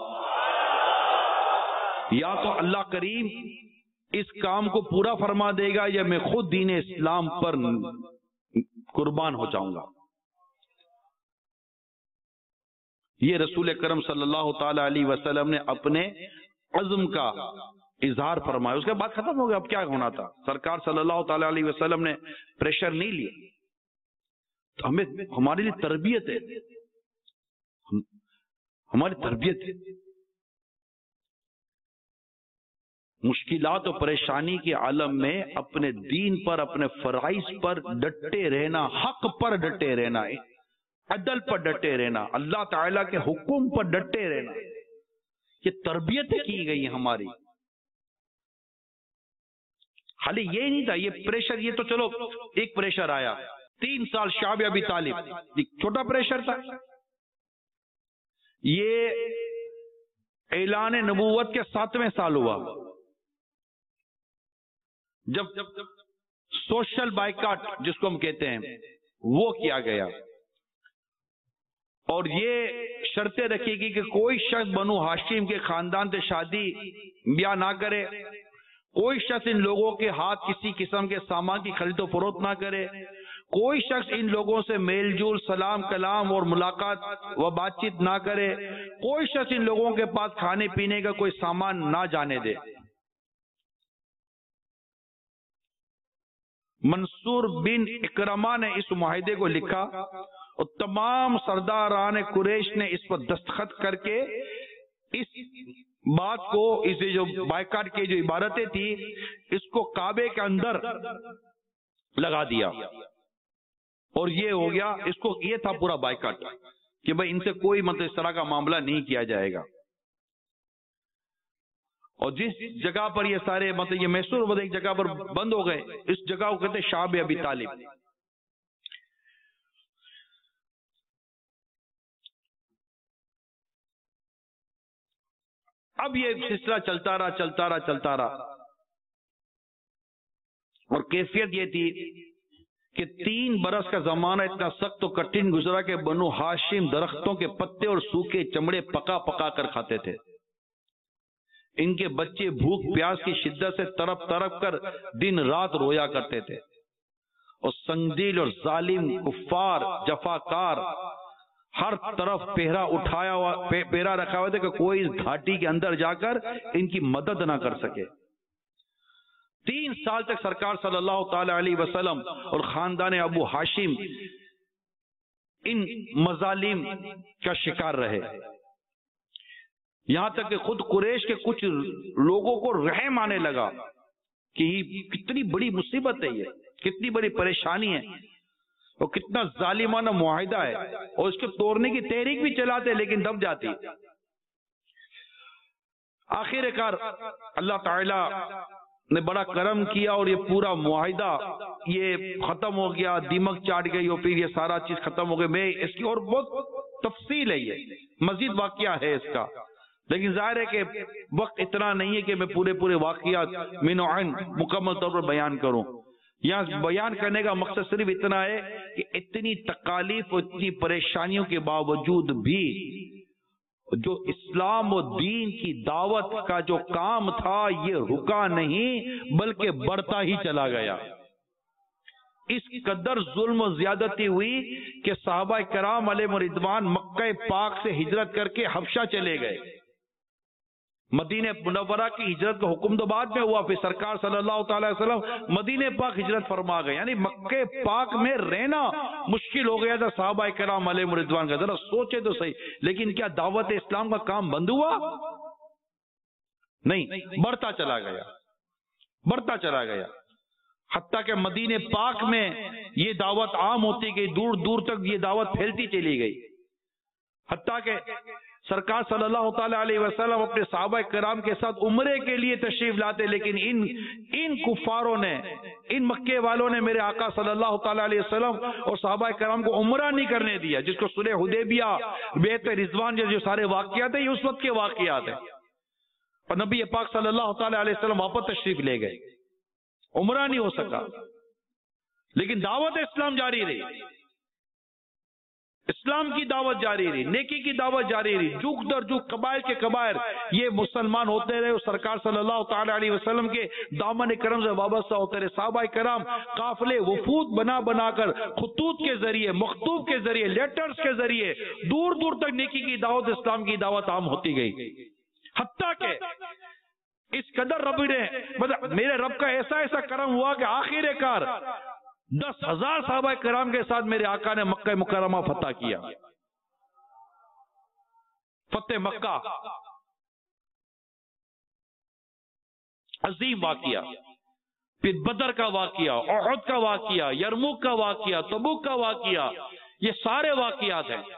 یا تو اللہ کریم اس کام کو پورا فرما دے گا، یا میں خود دین اسلام پر قربان ہو جاؤں گا. یہ رسول کرم صلی اللہ تعالی علیہ وسلم نے اپنے عزم کا اظہار فرمایا. اس کے بعد ختم ہو گیا. اب کیا ہونا تھا؟ سرکار صلی اللہ تعالی علیہ وسلم نے پریشر نہیں لیا. تو ہمیں ہمارے لیے تربیت ہے، ہماری تربیت ہے. مشکلات و پریشانی کے عالم میں اپنے دین پر، اپنے فرائض پر ڈٹے رہنا، حق پر ڈٹے رہنا، عدل پر ڈٹے رہنا، اللہ تعالیٰ کے حکم پر ڈٹے رہنا، یہ تربیتیں کی گئی ہیں ہماری. خالی یہ نہیں تھا یہ پریشر، یہ تو چلو ایک پریشر آیا. 3 سال شعب ابی طالب، ایک چھوٹا پریشر تھا. یہ اعلان نبوت کے 7ویں سال ہوا جب سوشل بائیکاٹ جس کو ہم کہتے ہیں وہ کیا گیا، اور یہ شرطیں رکھی گئی کہ کوئی شخص بنو ہاشم کے خاندان سے شادی بیاہ نہ کرے، کوئی شخص ان لوگوں کے ہاتھ کسی قسم کے سامان کی خرید و فروخت نہ کرے، کوئی شخص ان لوگوں سے میل جول، سلام کلام اور ملاقات و بات چیت نہ کرے، کوئی شخص ان لوگوں کے پاس کھانے پینے کا کوئی سامان نہ جانے دے۔ منصور بن اکرمہ نے اس معاہدے کو لکھا اور تمام سرداران قریش نے اس پر دستخط کر کے اس بات کو، اسے جو بائیکاٹ کی جو عبارتیں تھی، اس کو کعبے کے اندر لگا دیا، اور یہ ہو گیا، اس کو یہ تھا پورا بائیکاٹ کہ بھئی ان سے کوئی مطلب اس طرح کا معاملہ نہیں کیا جائے گا۔ اور جس جگہ پر یہ سارے مطلب یہ میسور ایک جگہ پر بند ہو گئے، اس جگہ کو کہتے ہیں شعب ابی طالب۔ اب یہ سلسلہ چلتا رہا اور کیفیت یہ تھی کہ 3 برس کا زمانہ اتنا سخت و کٹھن گزرا کہ بنو ہاشم درختوں کے پتے اور سوکھے چمڑے پکا کر کھاتے تھے۔ ان کے بچے بھوک پیاس کی شدت سے تڑپ کر دن رات رویا کرتے تھے، اور سنگدل اور ظالم کفار جفاکار ہر طرف پہرا رکھا ہوا تھا کہ کوئی اس گھاٹی کے اندر جا کر ان کی مدد نہ کر سکے۔ 3 سال تک سرکار صلی اللہ تعالی علیہ وسلم اور خاندان ابو ہاشم ان مظالم کا شکار رہے، یہاں تک کہ خود قریش کے کچھ لوگوں کو رحم آنے لگا کہ یہ کتنی بڑی مصیبت ہے، یہ کتنی بڑی پریشانی ہے، اور کتنا ظالمانہ معاہدہ ہے، اور اس کو توڑنے کی تحریک بھی چلاتے لیکن دب جاتی۔ آخر کار اللہ تعالی نے بڑا کرم کیا اور یہ پورا معاہدہ یہ ختم ہو گیا، دیمک چاٹ گئی، اور پھر یہ سارا چیز ختم ہو گئی۔ میں اس کی اور بہت تفصیل ہے، یہ مزید واقعہ ہے اس کا، لیکن ظاہر ہے کہ وقت اتنا نہیں ہے کہ میں پورے واقعات من و عین مکمل طور پر بیان کروں۔ یہاں بیان کرنے کا مقصد صرف اتنا ہے کہ اتنی تکالیف اور اتنی پریشانیوں کے باوجود بھی جو اسلام و دین کی دعوت کا جو کام تھا یہ رکا نہیں بلکہ بڑھتا ہی چلا گیا۔ اس قدر ظلم و زیادتی ہوئی کہ صحابہ کرام علیہم رضوان مکہ پاک سے ہجرت کر کے حبشہ چلے گئے۔ مدینہ منورہ کی ہجرت کا حکم تو بعد میں ہوا، پھر سرکار صلی اللہ تعالی وسلم مدینہ پاک ہجرت فرما گئے، یعنی مکہ پاک میں رہنا مشکل ہو گیا تھا صحابہ کرام علیہم رضوان کا۔ ذرا سوچے تو صحیح، لیکن کیا دعوت اسلام کا کام بند ہوا؟ نہیں، بڑھتا چلا گیا، حتیٰ کہ مدینہ پاک میں یہ دعوت عام ہوتی گئی، دور دور تک یہ دعوت پھیلتی چلی گئی، حتیٰ کہ سرکار صلی اللہ تعالی علیہ وسلم اپنے صحابہ کرام کے ساتھ عمرے کے لیے تشریف لاتے، لیکن ان کفاروں نے، ان مکے والوں نے میرے آقا صلی اللہ تعالی علیہ وسلم اور صحابہ کرام کو عمرہ نہیں کرنے دیا، جس کو صلح حدیبیہ، بیعت رضوان جو سارے واقعات ہیں یہ اس وقت کے واقعات ہیں، اور نبی پاک صلی اللہ تعالی علیہ وسلم واپس تشریف لے گئے، عمرہ نہیں ہو سکا، لیکن دعوت اسلام جاری رہی، اسلام کی دعوت جاری رہی، نیکی کی دعوت جاری رہی، جھک در جھک، قبائل کے قبائل یہ مسلمان ہوتے رہے، اور سرکار صلی اللہ تعالی علیہ وسلم کے دامن کرم سے وابستہ ہوتے رہے۔ صحابہ کرام قافلے وفود بنا کر خطوط کے ذریعے، مکتوب کے ذریعے، لیٹرز کے ذریعے دور دور تک نیکی کی دعوت، اسلام کی دعوت عام ہوتی گئی، حتیٰ کہ اس قدر رب نے، میرے رب کا ایسا کرم ہوا کہ آخر کار 10,000 صحابہ کرام کے ساتھ میرے آقا نے مکہ مکرمہ فتح کیا، فتح مکہ عظیم واقعہ، پھر بدر کا واقعہ، احد کا واقعہ، یرموک کا واقعہ، تبوک کا واقعہ، یہ سارے واقعات ہیں،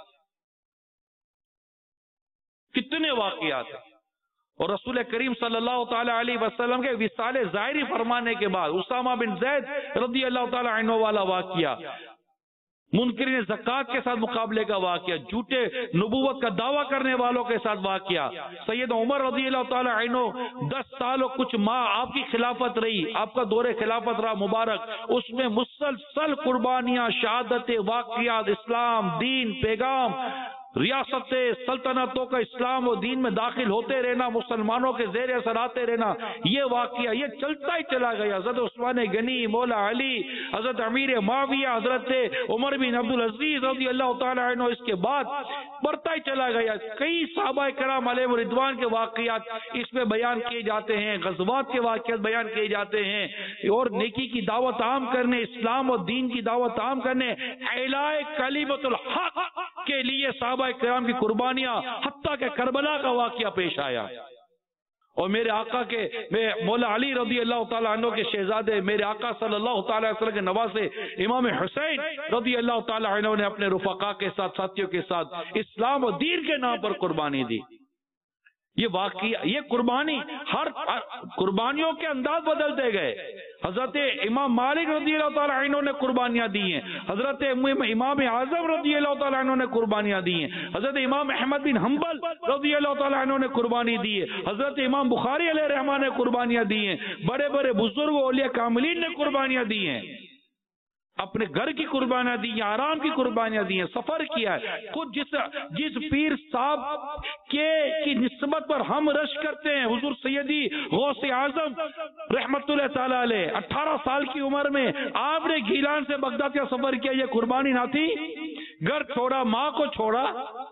کتنے واقعات ہیں۔ اور رسول کریم صلی اللہ تعالی علیہ وسلم کے وصال ظاہری فرمانے کے بعد اسامہ بن زید رضی اللہ تعالی عنہ والا واقعہ، منکرین زکوٰۃ کے ساتھ مقابلے کا واقعہ، جھوٹے نبوت کا دعویٰ کرنے والوں کے ساتھ واقعہ، سید عمر رضی اللہ تعالی عنہ 10 سال اور کچھ ماہ آپ کی خلافت رہی، آپ کا دور خلافت رہا مبارک، اس میں مسلسل قربانیاں، شہادت، واقعات، اسلام، دین، پیغام، ریاست سلطنتوں کا اسلام و دین میں داخل ہوتے رہنا، مسلمانوں کے زیر اثر آتے رہنا، یہ واقعہ یہ چلتا ہی چلا گیا. حضرت عثمان غنی، مولا علی، حضرت امیر معاویہ، حضرت عمر بن عبدالعزیز رضی اللہ تعالیٰ عنہ، اس کے بعد بڑھتا ہی چلا گیا. کئی صحابہ کرام علیہ رضوان کے واقعات اس میں بیان کیے جاتے ہیں، غزوات کے واقعات بیان کیے جاتے ہیں، اور نیکی کی دعوت عام کرنے، اسلام اور دین کی دعوت عام کرنے، اعلاء کلمۃ الحق کے لیے صحابہ کرام کی قربانیاں، حتیٰ کہ کربلا کا واقعہ پیش آیا. اور میرے آقا کے مولا علی رضی اللہ تعالیٰ عنہ کے شہزادے، میرے آقا صلی اللہ تعالیٰ علیہ وسلم کے نواسے امام حسین رضی اللہ تعالیٰ عنہ نے اپنے رفقا کے ساتھ، ساتھیوں کے ساتھ اسلام و دین کے نام پر قربانی دی. یہ واقعہ، یہ قربانی، ہر قربانیوں کے انداز بدلتے گئے. حضرت امام مالک رضی اللہ تعالیٰ عنہ نے قربانیاں دی ہیں، حضرت امام اعظم رضی اللہ تعالیٰ عنہ نے قربانیاں دی ہیں، حضرت امام احمد بن حنبل رضی اللہ تعالیٰ عنہ نے قربانی دی ہے، حضرت امام بخاری علیہ الرحمہ نے قربانیاں دی ہیں، بڑے بڑے بزرگ اولیاء کاملین نے قربانیاں دی ہیں، اپنے گھر کی قربانیاں دی ہیں، آرام کی قربانیاں دی ہیں، سفر کیا ہے. خود جس پیر صاحب کی نسبت پر ہم رش کرتے ہیں، حضور سیدی غوث اعظم رحمت اللہ تعالی علیہ، 18 سال کی عمر میں آپ نے گیلان سے بغداد کا سفر کیا. یہ قربانی نہ تھی؟ گھر چھوڑا، ماں کو چھوڑا،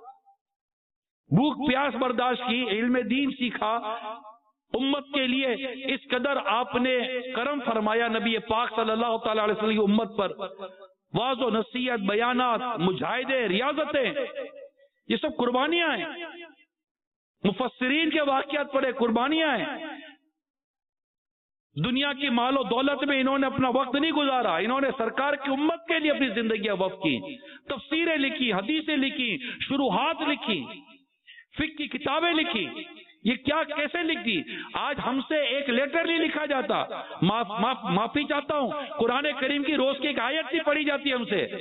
بھوک پیاس برداشت کی، علم دین سیکھا، امت کے لیے اس قدر آپ نے کرم فرمایا نبی پاک صلی اللہ تعالی علیہ وسلم کی امت پر. واضح و نصیحت، بیانات، مجاہدے، ریاضتیں، یہ سب قربانیاں ہیں. مفسرین کے واقعات پڑھے، قربانیاں ہیں. دنیا کی مال و دولت میں انہوں نے اپنا وقت نہیں گزارا، انہوں نے سرکار کی امت کے لیے اپنی زندگیاں وقف کی، تفسیریں لکھی، حدیثیں لکھی، شروحات لکھی، فقہ کی کتابیں لکھی. یہ کیا کیسے لکھ دی؟ آج ہم سے ایک لیٹر نہیں لکھا جاتا. معافی چاہتا ہوں، قرآن کریم کی روز کی ایک آیت نہیں پڑھی جاتی ہم سے.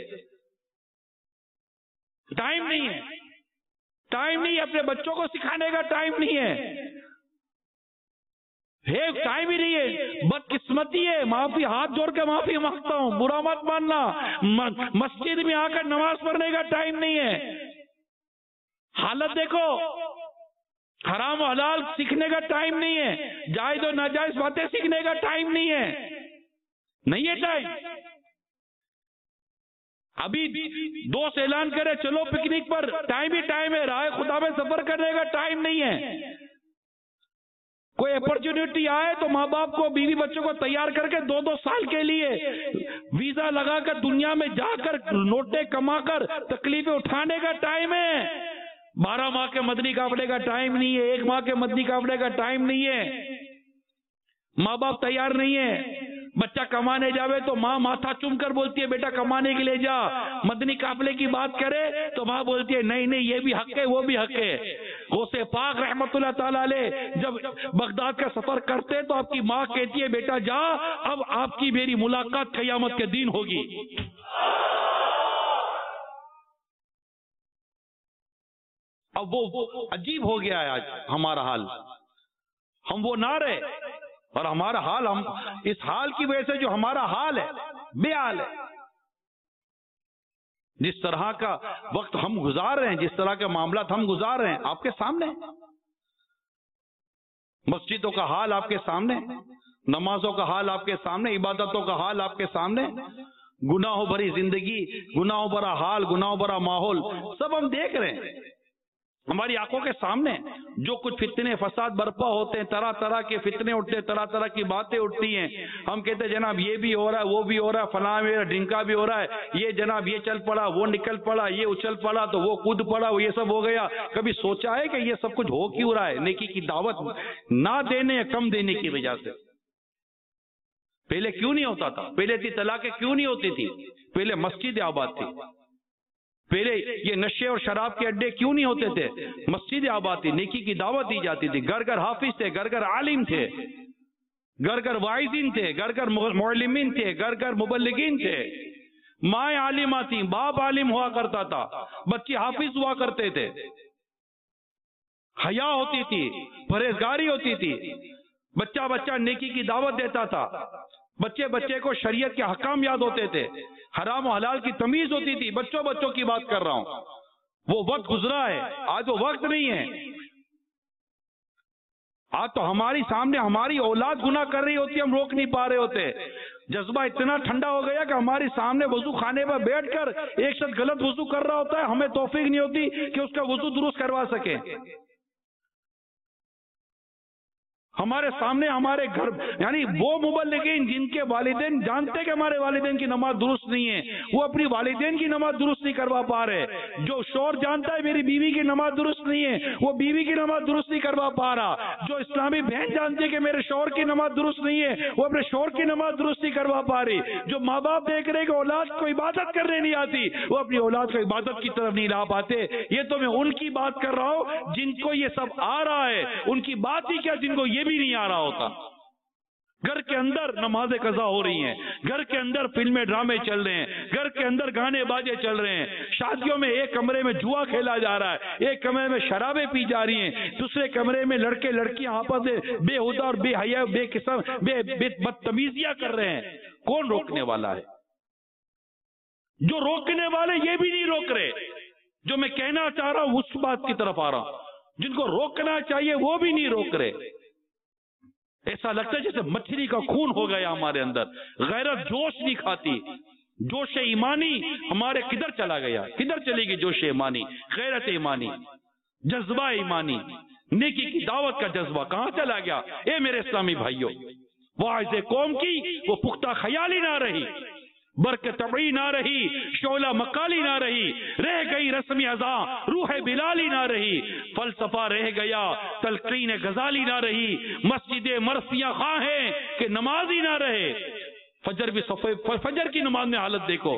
ٹائم نہیں ہے، ٹائم نہیں ہے، اپنے بچوں کو سکھانے کا ٹائم نہیں ہے، ٹائم ہی نہیں ہے. بدقسمتی ہے. معافی، ہاتھ جوڑ کے معافی مانگتا ہوں، برا مت ماننا. مسجد میں آ کر نماز پڑھنے کا ٹائم نہیں ہے. حالت دیکھو، حرام و حلال سیکھنے کا ٹائم نہیں ہے، جائز و ناجائز باتیں سیکھنے کا ٹائم نہیں ہے، نہیں ہے ٹائم. ابھی دوست اعلان کرے چلو پکنک پر، ٹائم ہی ٹائم ہے. رائے خدا میں سفر کرنے کا ٹائم نہیں ہے. کوئی اپرچونٹی آئے تو ماں باپ کو، بیوی بچوں کو تیار کر کے 2-2 سال کے لیے ویزا لگا کر دنیا میں جا کر نوٹیں کما کر تکلیفیں اٹھانے کا ٹائم ہے. 12 ماہ کے مدنی قافلے کا ٹائم نہیں ہے، 1 ماہ کے مدنی قافلے کا ٹائم نہیں ہے. ماں باپ تیار نہیں ہے. بچہ کمانے جاوے تو ماں ماتھا چوم کر بولتی ہے بیٹا کمانے کے لیے جا. مدنی قافلے کی بات کرے تو ماں بولتی ہے نہیں نہیں، یہ بھی حق ہے، وہ بھی حق ہے. غوث پاک رحمت اللہ تعالی علیہ جب بغداد کا سفر کرتے تو آپ کی ماں کہتی ہے بیٹا جا، اب آپ کی میری ملاقات قیامت کے دن ہوگی. اب وہ عجیب ہو گیا ہے آج ہمارا حال. ہم وہ نہ رہے، اور ہمارا حال، ہم اس حال کی وجہ سے جو ہمارا حال ہے بے حال ہے. جس طرح کا وقت ہم گزار رہے ہیں، جس طرح کے معاملات ہم گزار رہے ہیں، آپ کے سامنے. مسجدوں کا حال آپ کے سامنے، نمازوں کا حال آپ کے سامنے، عبادتوں کا حال آپ کے سامنے، گناہوں بھری زندگی، گناہوں بھرا حال، گناہوں بھرا ماحول سب ہم دیکھ رہے ہیں ہماری آنکھوں کے سامنے. جو کچھ فتنے فساد برپا ہوتے ہیں، طرح طرح کے فتنے اٹھتے ہیں، طرح طرح کی باتیں اٹھتی ہیں. ہم کہتے ہیں جناب یہ بھی ہو رہا ہے، وہ بھی ہو رہا ہے، فلاں میں ڈھنکا بھی ہو رہا ہے، یہ جناب یہ چل پڑا، وہ نکل پڑا، یہ اچھل پڑا تو وہ کود پڑا، یہ سب ہو گیا. کبھی سوچا ہے کہ یہ سب کچھ ہو کیوں رہا ہے؟ نیکی کی دعوت نہ دینے یا کم دینے کی وجہ سے. پہلے کیوں نہیں ہوتا تھا؟ پہلے اتنی طلاقیں کیوں نہیں ہوتی تھی؟ پہلے مسجد آباد تھی. پہلے یہ نشے اور شراب کے اڈے کیوں نہیں ہوتے تھے؟ مسجد آباد تھی، نیکی کی دعوت دی جاتی تھی. گھر گھر حافظ تھے، گھر گھر عالم تھے، گھر گھر واعظین تھے، گھر گھر معلمین تھے، گھر گھر مبلغین تھے. مائیں عالمہ تھیں، باپ عالم ہوا کرتا تھا، بچے حافظ ہوا کرتے تھے. حیا ہوتی تھی، پرہیزگاری ہوتی تھی. بچہ بچہ نیکی کی دعوت دیتا تھا. بچے بچے کو شریعت کے احکام یاد ہوتے تھے. حرام و حلال کی تمیز ہوتی تھی. بچوں کی بات کر رہا ہوں. وہ وقت گزرا ہے، آج وہ وقت نہیں ہے. آج تو ہماری سامنے ہماری اولاد گناہ کر رہی ہوتی ہے، ہم روک نہیں پا رہے ہوتے. جذبہ اتنا ٹھنڈا ہو گیا کہ ہماری سامنے وضو خانے پر بیٹھ کر ایک شخص غلط وضو کر رہا ہوتا ہے، ہمیں توفیق نہیں ہوتی کہ اس کا وضو درست کروا سکے. ہمارے سامنے ہمارے گھر، یعنی وہ مبلغین جن کے والدین جانتے کہ ہمارے والدین کی نماز درست نہیں ہے، وہ اپنی والدین کی نماز درست نہیں کروا پا رہے. جو شوہر جانتا ہے میری بیوی کی نماز درست نہیں ہے، وہ بیوی کی نماز درست نہیں کروا پا رہا. جو اسلامی بہن جانتی ہے کہ میرے شوہر کی نماز درست نہیں ہے، وہ اپنے شوہر کی نماز درست نہیں کروا پا رہی. جو ماں باپ دیکھ رہے کہ اولاد کو عبادت کرنے نہیں آتی، وہ اپنی اولاد کو عبادت کی طرف نہیں لا پاتے. یہ تو میں ان کی بات کر رہا ہوں جن کو یہ سب آ رہا ہے. ان کی بات ہی کیا جن کو یہ بھی نہیں آ رہا ہوتا. گھر کے اندر نمازیں قضا ہو رہی ہیں، گھر کے اندر فلمیں ڈرامے چل رہے ہیں، گھر کے اندر گانے باجے چل رہے ہیں. شادیوں میں ایک کمرے میں جوا کھیلا جا رہا ہے، ایک کمرے میں شرابیں پی جا رہی ہیں، دوسرے کمرے میں لڑکے لڑکیاں آپس میں بے ہودہ اور بے حیا بے قسم بے بدتمیزیاں کر رہے ہیں. کون روکنے والا ہے؟ جو روکنے والے یہ بھی نہیں روک رہے. جو میں کہنا چاہ رہا ہوں اس بات کی طرف آ رہا ہوں، جن کو روکنا چاہیے وہ بھی نہیں روک رہے. ایسا لگتا ہے جیسے مچھلی کا خون ہو گیا ہمارے اندر. غیرت جوش نہیں کھاتی. جوش ایمانی ہمارے کدھر چلا گیا؟ کدھر چلی گئی جوش ایمانی، غیرت ایمانی، جذبہ ایمانی، نیکی کی دعوت کا جذبہ کہاں چلا گیا؟ اے میرے اسلامی بھائیوں، واعظ قوم کی وہ پختہ خیالی نہ رہی، برکت طبعی نہ رہی، شعلہ مقالی نہ رہی، رہ گئی رسمی اذاں، روح بلالی نہ رہی، فلسفہ رہ گیا، تلقین غزالی نہ رہی، مسجد مرثیہ خواہ ہیں کہ نمازی نہ رہے. فجر بھی فجر کی نماز میں حالت دیکھو.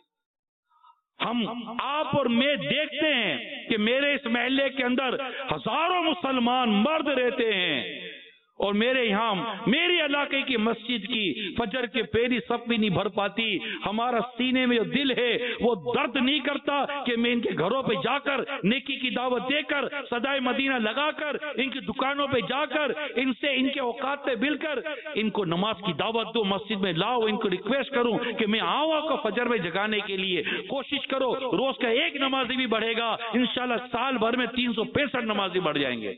ہم آپ اور میں دیکھتے ہیں کہ میرے اس محلے کے اندر ہزاروں مسلمان مرد رہتے ہیں، اور میرے یہاں میری علاقے کی مسجد کی فجر کے پہلی صف بھی نہیں بھر پاتی. ہمارا سینے میں جو دل ہے وہ درد نہیں کرتا کہ میں ان کے گھروں پہ جا کر نیکی کی دعوت دے کر، صدائے مدینہ لگا کر، ان کی دکانوں پہ جا کر، ان سے ان کے اوقات پہ مل کر ان کو نماز کی دعوت دو، مسجد میں لاؤ، ان کو ریکویسٹ کروں کہ میں آؤں آپ کو فجر میں جگانے کے لیے. کوشش کرو روز کا ایک نمازی بھی بڑھے گا، انشاءاللہ سال بھر میں 365 نمازی بڑھ جائیں گے.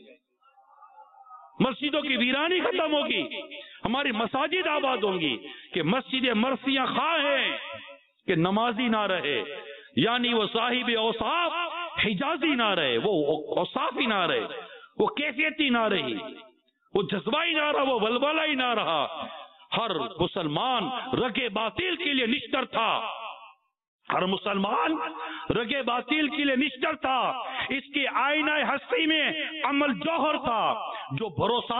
مسجدوں کی ویرانی ختم ہوگی، ہماری مساجد آباد ہوں گی. کہ مسجد مرثیہ خواہ ہیں کہ نمازی نہ رہے، یعنی وہ صاحب اوصاف حجازی نہ رہے، وہ اوصافی نہ رہے، وہ کیفیتی نہ رہی، وہ جذبائی نہ رہا، وہ ولولہ ہی نہ رہا. ہر مسلمان رگ باطل کے لیے نشتر تھا، ہر مسلمان رگ باطل کے لیے نشتر تھا. اس کی آئینہ ہستی میں عمل جوہر تھا. جو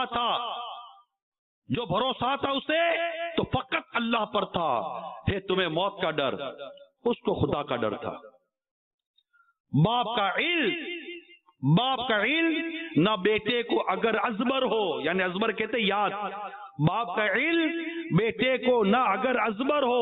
بھروسہ تھا اسے تو فقط اللہ پر تھا. ہے تمہیں موت کا ڈر، اس کو خدا کا ڈر تھا. باپ کا علم نہ بیٹے کو اگر ازبر ہو، یعنی ازبر کہتے یاد، باپ کا علم بیٹے کو نہ اگر ازبر ہو،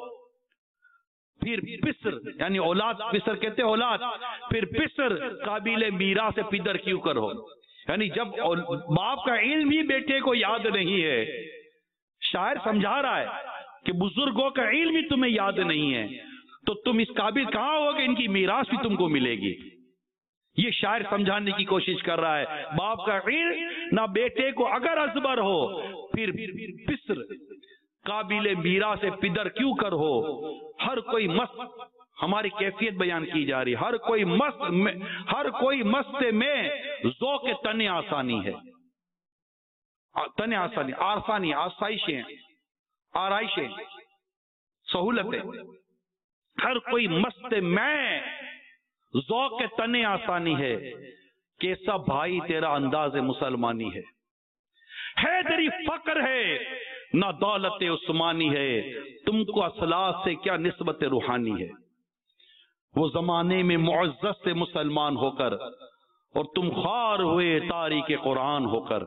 پھر پسر یعنی اولاد، پسر کہتے اولاد، پھر پسر قابل میراث پدر کیوں کر ہو. یعنی جب باپ کا علم ہی بیٹے کو یاد نہیں ہے، شاعر سمجھا رہا ہے کہ بزرگوں کا علم ہی تمہیں یاد نہیں ہے تو تم اس قابل کہاں ہوگے، ان کی میراث بھی تم کو ملے گی. یہ شاعر سمجھانے کی کوشش کر رہا ہے. باپ کا علم نہ بیٹے کو اگر ازبر ہو، پھر پسر قابل میراث پدر کیوں کر ہو. ہر کوئی مست، ہماری کیفیت بیان کی جا رہی، ہر کوئی مست میں ذوق تن آسانی ہے. تن آسانی، آسانی، آسائشیں، آرائشیں، سہولتیں. ہر کوئی مست میں ذوق تن آسانی ہے. کیسا بھائی تیرا انداز مسلمانی ہے. حیدری فقر ہے نہ دولت عثمانی ہے. تم کو اصلاح سے کیا نسبت روحانی ہے. وہ زمانے میں معزز سے مسلمان ہو کر، اور تم خوار ہوئے تاریخ قرآن ہو کر.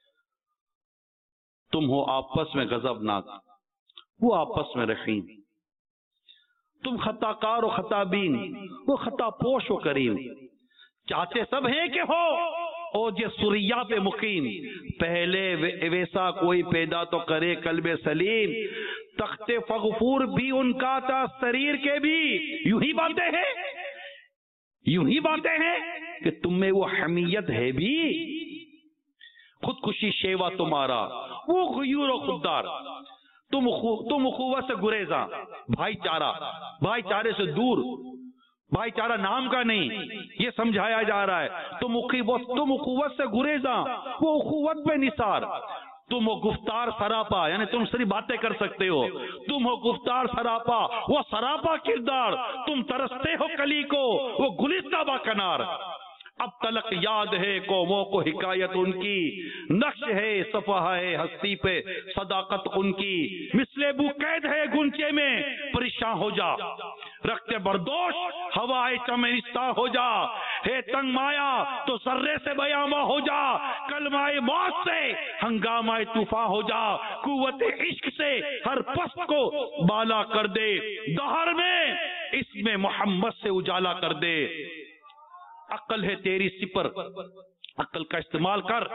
تم ہو آپس میں غضبناک، وہ آپس میں رحیم. تم خطا کار و خطا بین، وہ خطا پوش و کریم. چاہتے سب ہیں کہ ہو اوج سریا پہ مقیم. پہلے ویسا کوئی پیدا تو کرے قلب سلیم. تخت فغفور بھی ان کا تھا، سریر کے بھی یوں ہی باتیں ہیں. یوں ہی باتیں ہیں کہ تم میں وہ حمیت ہے بھی، خودکشی شیوا تمہارا، وہ غیور و خوددار، تم اخوت سے گریزاں، بھائی چارے سے دور، بھائی چارہ نام کا نہیں، یہ سمجھایا جا رہا ہے۔ تم اخوت سے گریزاں، وہ اخوت پہ نثار، تم ہو گفتار سراپا، یعنی تم صرف باتیں کر سکتے ہو، تم ہو گفتار سراپا، وہ سراپا کردار، تم ترستے ہو کلی کو، وہ گلستہ با کنار۔ اب تلک یاد ہے قوموں کو حکایت ان کی، نقش ہے صفحہ ہے ہستی پہ صداقت ان کی، مثل بو قید ہے گنچے میں پریشان ہو جا، رکھتے بردوش ہوائے چمنستہ ہو جا، ہے تنگ مایا تو ذرے سے بیامہ ہو جا، کلمہ موت سے ہنگامہ طوفان ہو جا، قوت عشق سے ہر پست کو بالا کر دے، دہر میں اس میں محمد سے اجالا کر دے۔ عقل ہے تیری سپر، عقل کا استعمال کر،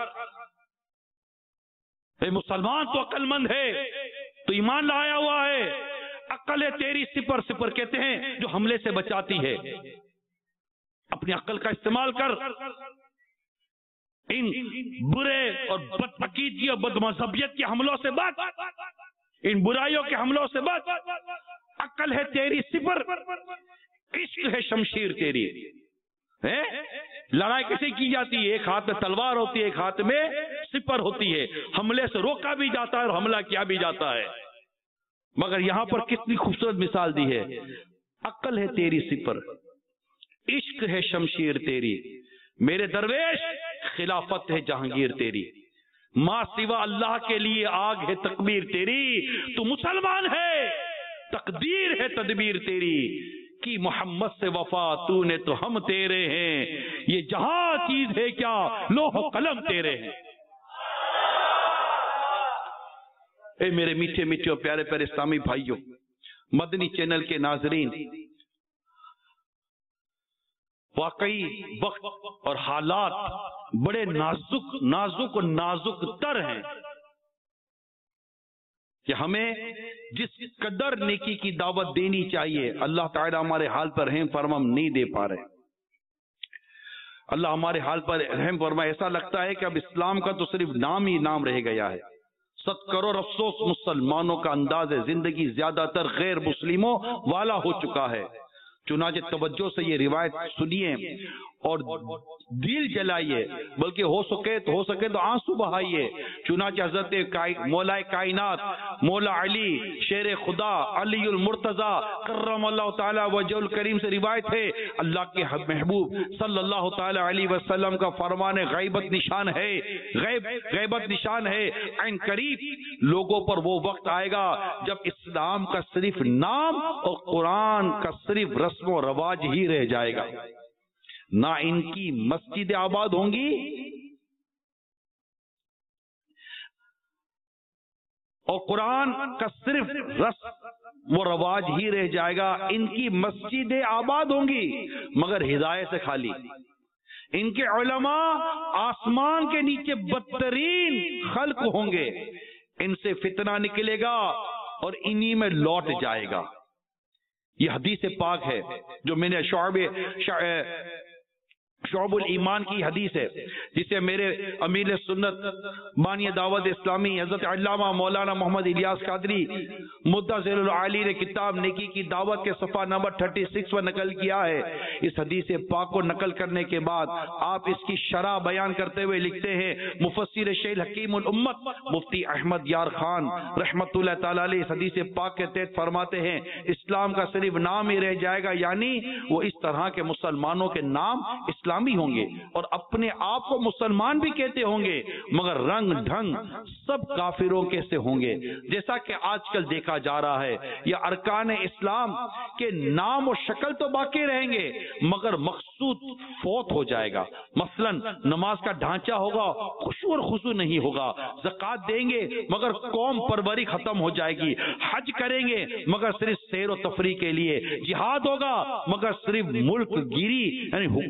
اے مسلمان تو عقل مند ہے، تو ایمان لایا ہوا ہے، عقل ہے تیری سپر، سپر کہتے ہیں جو حملے سے بچاتی ہے، اپنی عقل کا استعمال کر، ان برے اور بدعقیدگی اور بدمذہبیت کے حملوں سے بچ، ان برائیوں کے حملوں سے بچ، عقل ہے تیری سپر، عشق ہے شمشیر تیری۔ لڑائی کیسے کی جاتی ہے؟ ایک ہاتھ میں تلوار ہوتی ہے، ایک ہاتھ میں سپر ہوتی ہے، حملے سے روکا بھی جاتا ہے اور حملہ کیا بھی جاتا ہے۔ مگر یہاں پر کتنی خوبصورت مثال دی ہے، عقل ہے تیری سپر، عشق ہے شمشیر تیری، میرے درویش خلافت ہے جہانگیر تیری، ماں سوا اللہ کے لیے آگ ہے تکبیر تیری، تو مسلمان ہے تقدیر ہے تدبیر تیری، کی محمد سے وفا تو نے تو ہم تیرے ہیں، یہ جہاں چیز ہے کیا لوح و قلم تیرے ہیں۔ اے میرے میٹھے میٹھے اور پیارے پیارے اسلامی بھائیوں، مدنی چینل کے ناظرین، واقعی وقت اور حالات بڑے نازک تر ہیں کہ ہمیں جس قدر نیکی کی دعوت دینی چاہیے، اللہ تعالیٰ ہمارے حال پر رحم فرما، ہم نہیں دے پا رہے۔ اللہ ہمارے حال پر رحم فرما، ایسا لگتا ہے کہ اب اسلام کا تو صرف نام ہی نام رہ گیا ہے۔ 7 کروڑ افسوس مسلمانوں کا انداز زندگی زیادہ تر غیر مسلموں والا ہو چکا ہے۔ چنانچہ توجہ سے یہ روایت سنیے اور دل جلائیے، بلکہ ہو سکے تو آنسو بہائیے۔ چنانچہ حضرت مولا کائنات مولا علی شیر خدا علی المرتضی کرم اللہ تعالی وجہ الکریم سے روایت ہے، اللہ کے محبوب صلی اللہ تعالی علیہ وسلم کا فرمان غیبت نشان ہے، غیبت نشان ہے، عین قریب لوگوں پر وہ وقت آئے گا جب اسلام کا صرف نام اور قرآن کا صرف رسم و رواج ہی رہ جائے گا، نہ ان کی مسجد آباد ہوں گی اور قرآن کا صرف رسم و رواج ہی رہ جائے گا، ان کی مسجدیں آباد ہوں گی مگر ہدایت سے خالی، ان کے علماء آسمان کے نیچے بدترین خلق ہوں گے، ان سے فتنہ نکلے گا اور انہی میں لوٹ جائے گا۔ یہ حدیث پاک ہے جو میں نے شعب الایمان کی حدیث ہے، جسے میرے امیر سنت بانی دعوت اسلامی حضرت علامہ مولانا محمد الیاس قادری مدہ ذیل العالی نے کتاب نیکی کی دعوت کے صفحہ نمبر 36 پر نقل کیا ہے۔ اس حدیث پاک کو نقل کرنے کے بعد آپ اس کی شرح بیان کرتے ہوئے لکھتے ہیں، مفسر شیخ حکیم الامت مفتی احمد یار خان رحمت اللہ تعالی علیہ اس حدیث پاک کے تحت فرماتے ہیں، اسلام کا صرف نام ہی رہ جائے گا، یعنی وہ اس طرح کے مسلمانوں کے نام اسلامی ہوں گے اور اپنے آپ کو مسلمان بھی کہتے ہوں گے مگر رنگ ڈھنگ سب کافروں کے سے ہوں گے، جیسا کہ آج کل دیکھا جا رہا ہے۔ یہ ارکان اسلام کے نام و شکل تو باقی رہیں گے مگر مقصود فوت ہو جائے گا۔ مثلا نماز کا ڈھانچہ ہوگا، خشوع اور خضوع نہیں ہوگا، زکوٰۃ دیں گے مگر قوم پروری ختم ہو جائے گی، حج کریں گے مگر صرف سیر و تفریح کے لیے، جہاد ہوگا مگر صرف ملک گیری یعنی حکومت و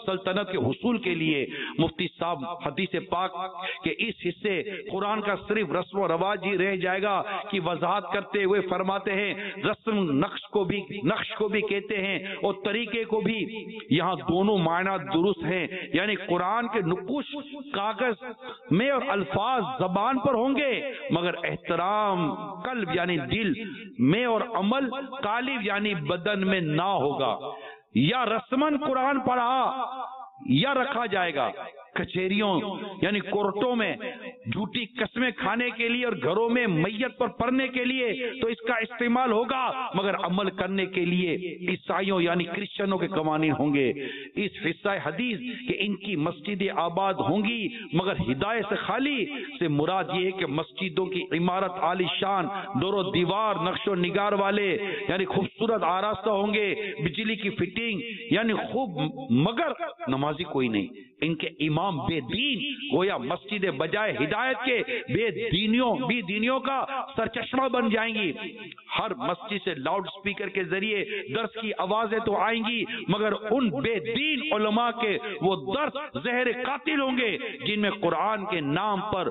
سلطنت کے حصول کے لیے مفتی صاحب حدیث پاک کے اس حصے قرآن کا صرف رسم و رواج ہی رہ جائے گا کی وضاحت کرتے ہوئے فرماتے ہیں رسم نقش کو بھی کہتے ہیں اور طریقے کو بھی، یہاں دونوں معنی درست ہیں، یعنی قرآن کے نقوش کاغذ میں اور الفاظ زبان پر ہوں گے، مگر احترام قلب یعنی دل میں اور عمل قالب یعنی بدن میں نہ ہوگا۔ یا رسمن قرآن پڑھا یا رکھا جائے گا، کچہریوں یعنی کورٹوں میں جھوٹی قسمیں کھانے کے لیے اور گھروں میں میت پر پڑھنے کے لیے تو اس کا استعمال ہوگا، مگر عمل کرنے کے لیے عیسائیوں یعنی کرسچنوں کے قوانین ہوں گے۔ اس حصہ حدیث کہ ان کی مسجدیں آباد ہوں گی مگر ہدایت سے خالی سے مراد یہ ہے کہ مسجدوں کی عمارت عالی شان، دور و دیوار نقش و نگار والے یعنی خوبصورت آراستہ ہوں گے، بجلی کی فٹنگ یعنی خوب، مگر نمازی کوئی نہیں۔ ان کے امام بے دین گویا مسجد بجائے ہدایت کے بے دینیوں کا سرچشمہ بن جائیں گی۔ ہر مسجد سے لاؤڈ سپیکر کے ذریعے درس کی آوازیں تو آئیں گی، مگر ان بے دین علماء کے وہ درس زہر قاتل ہوں گے جن میں قرآن کے نام پر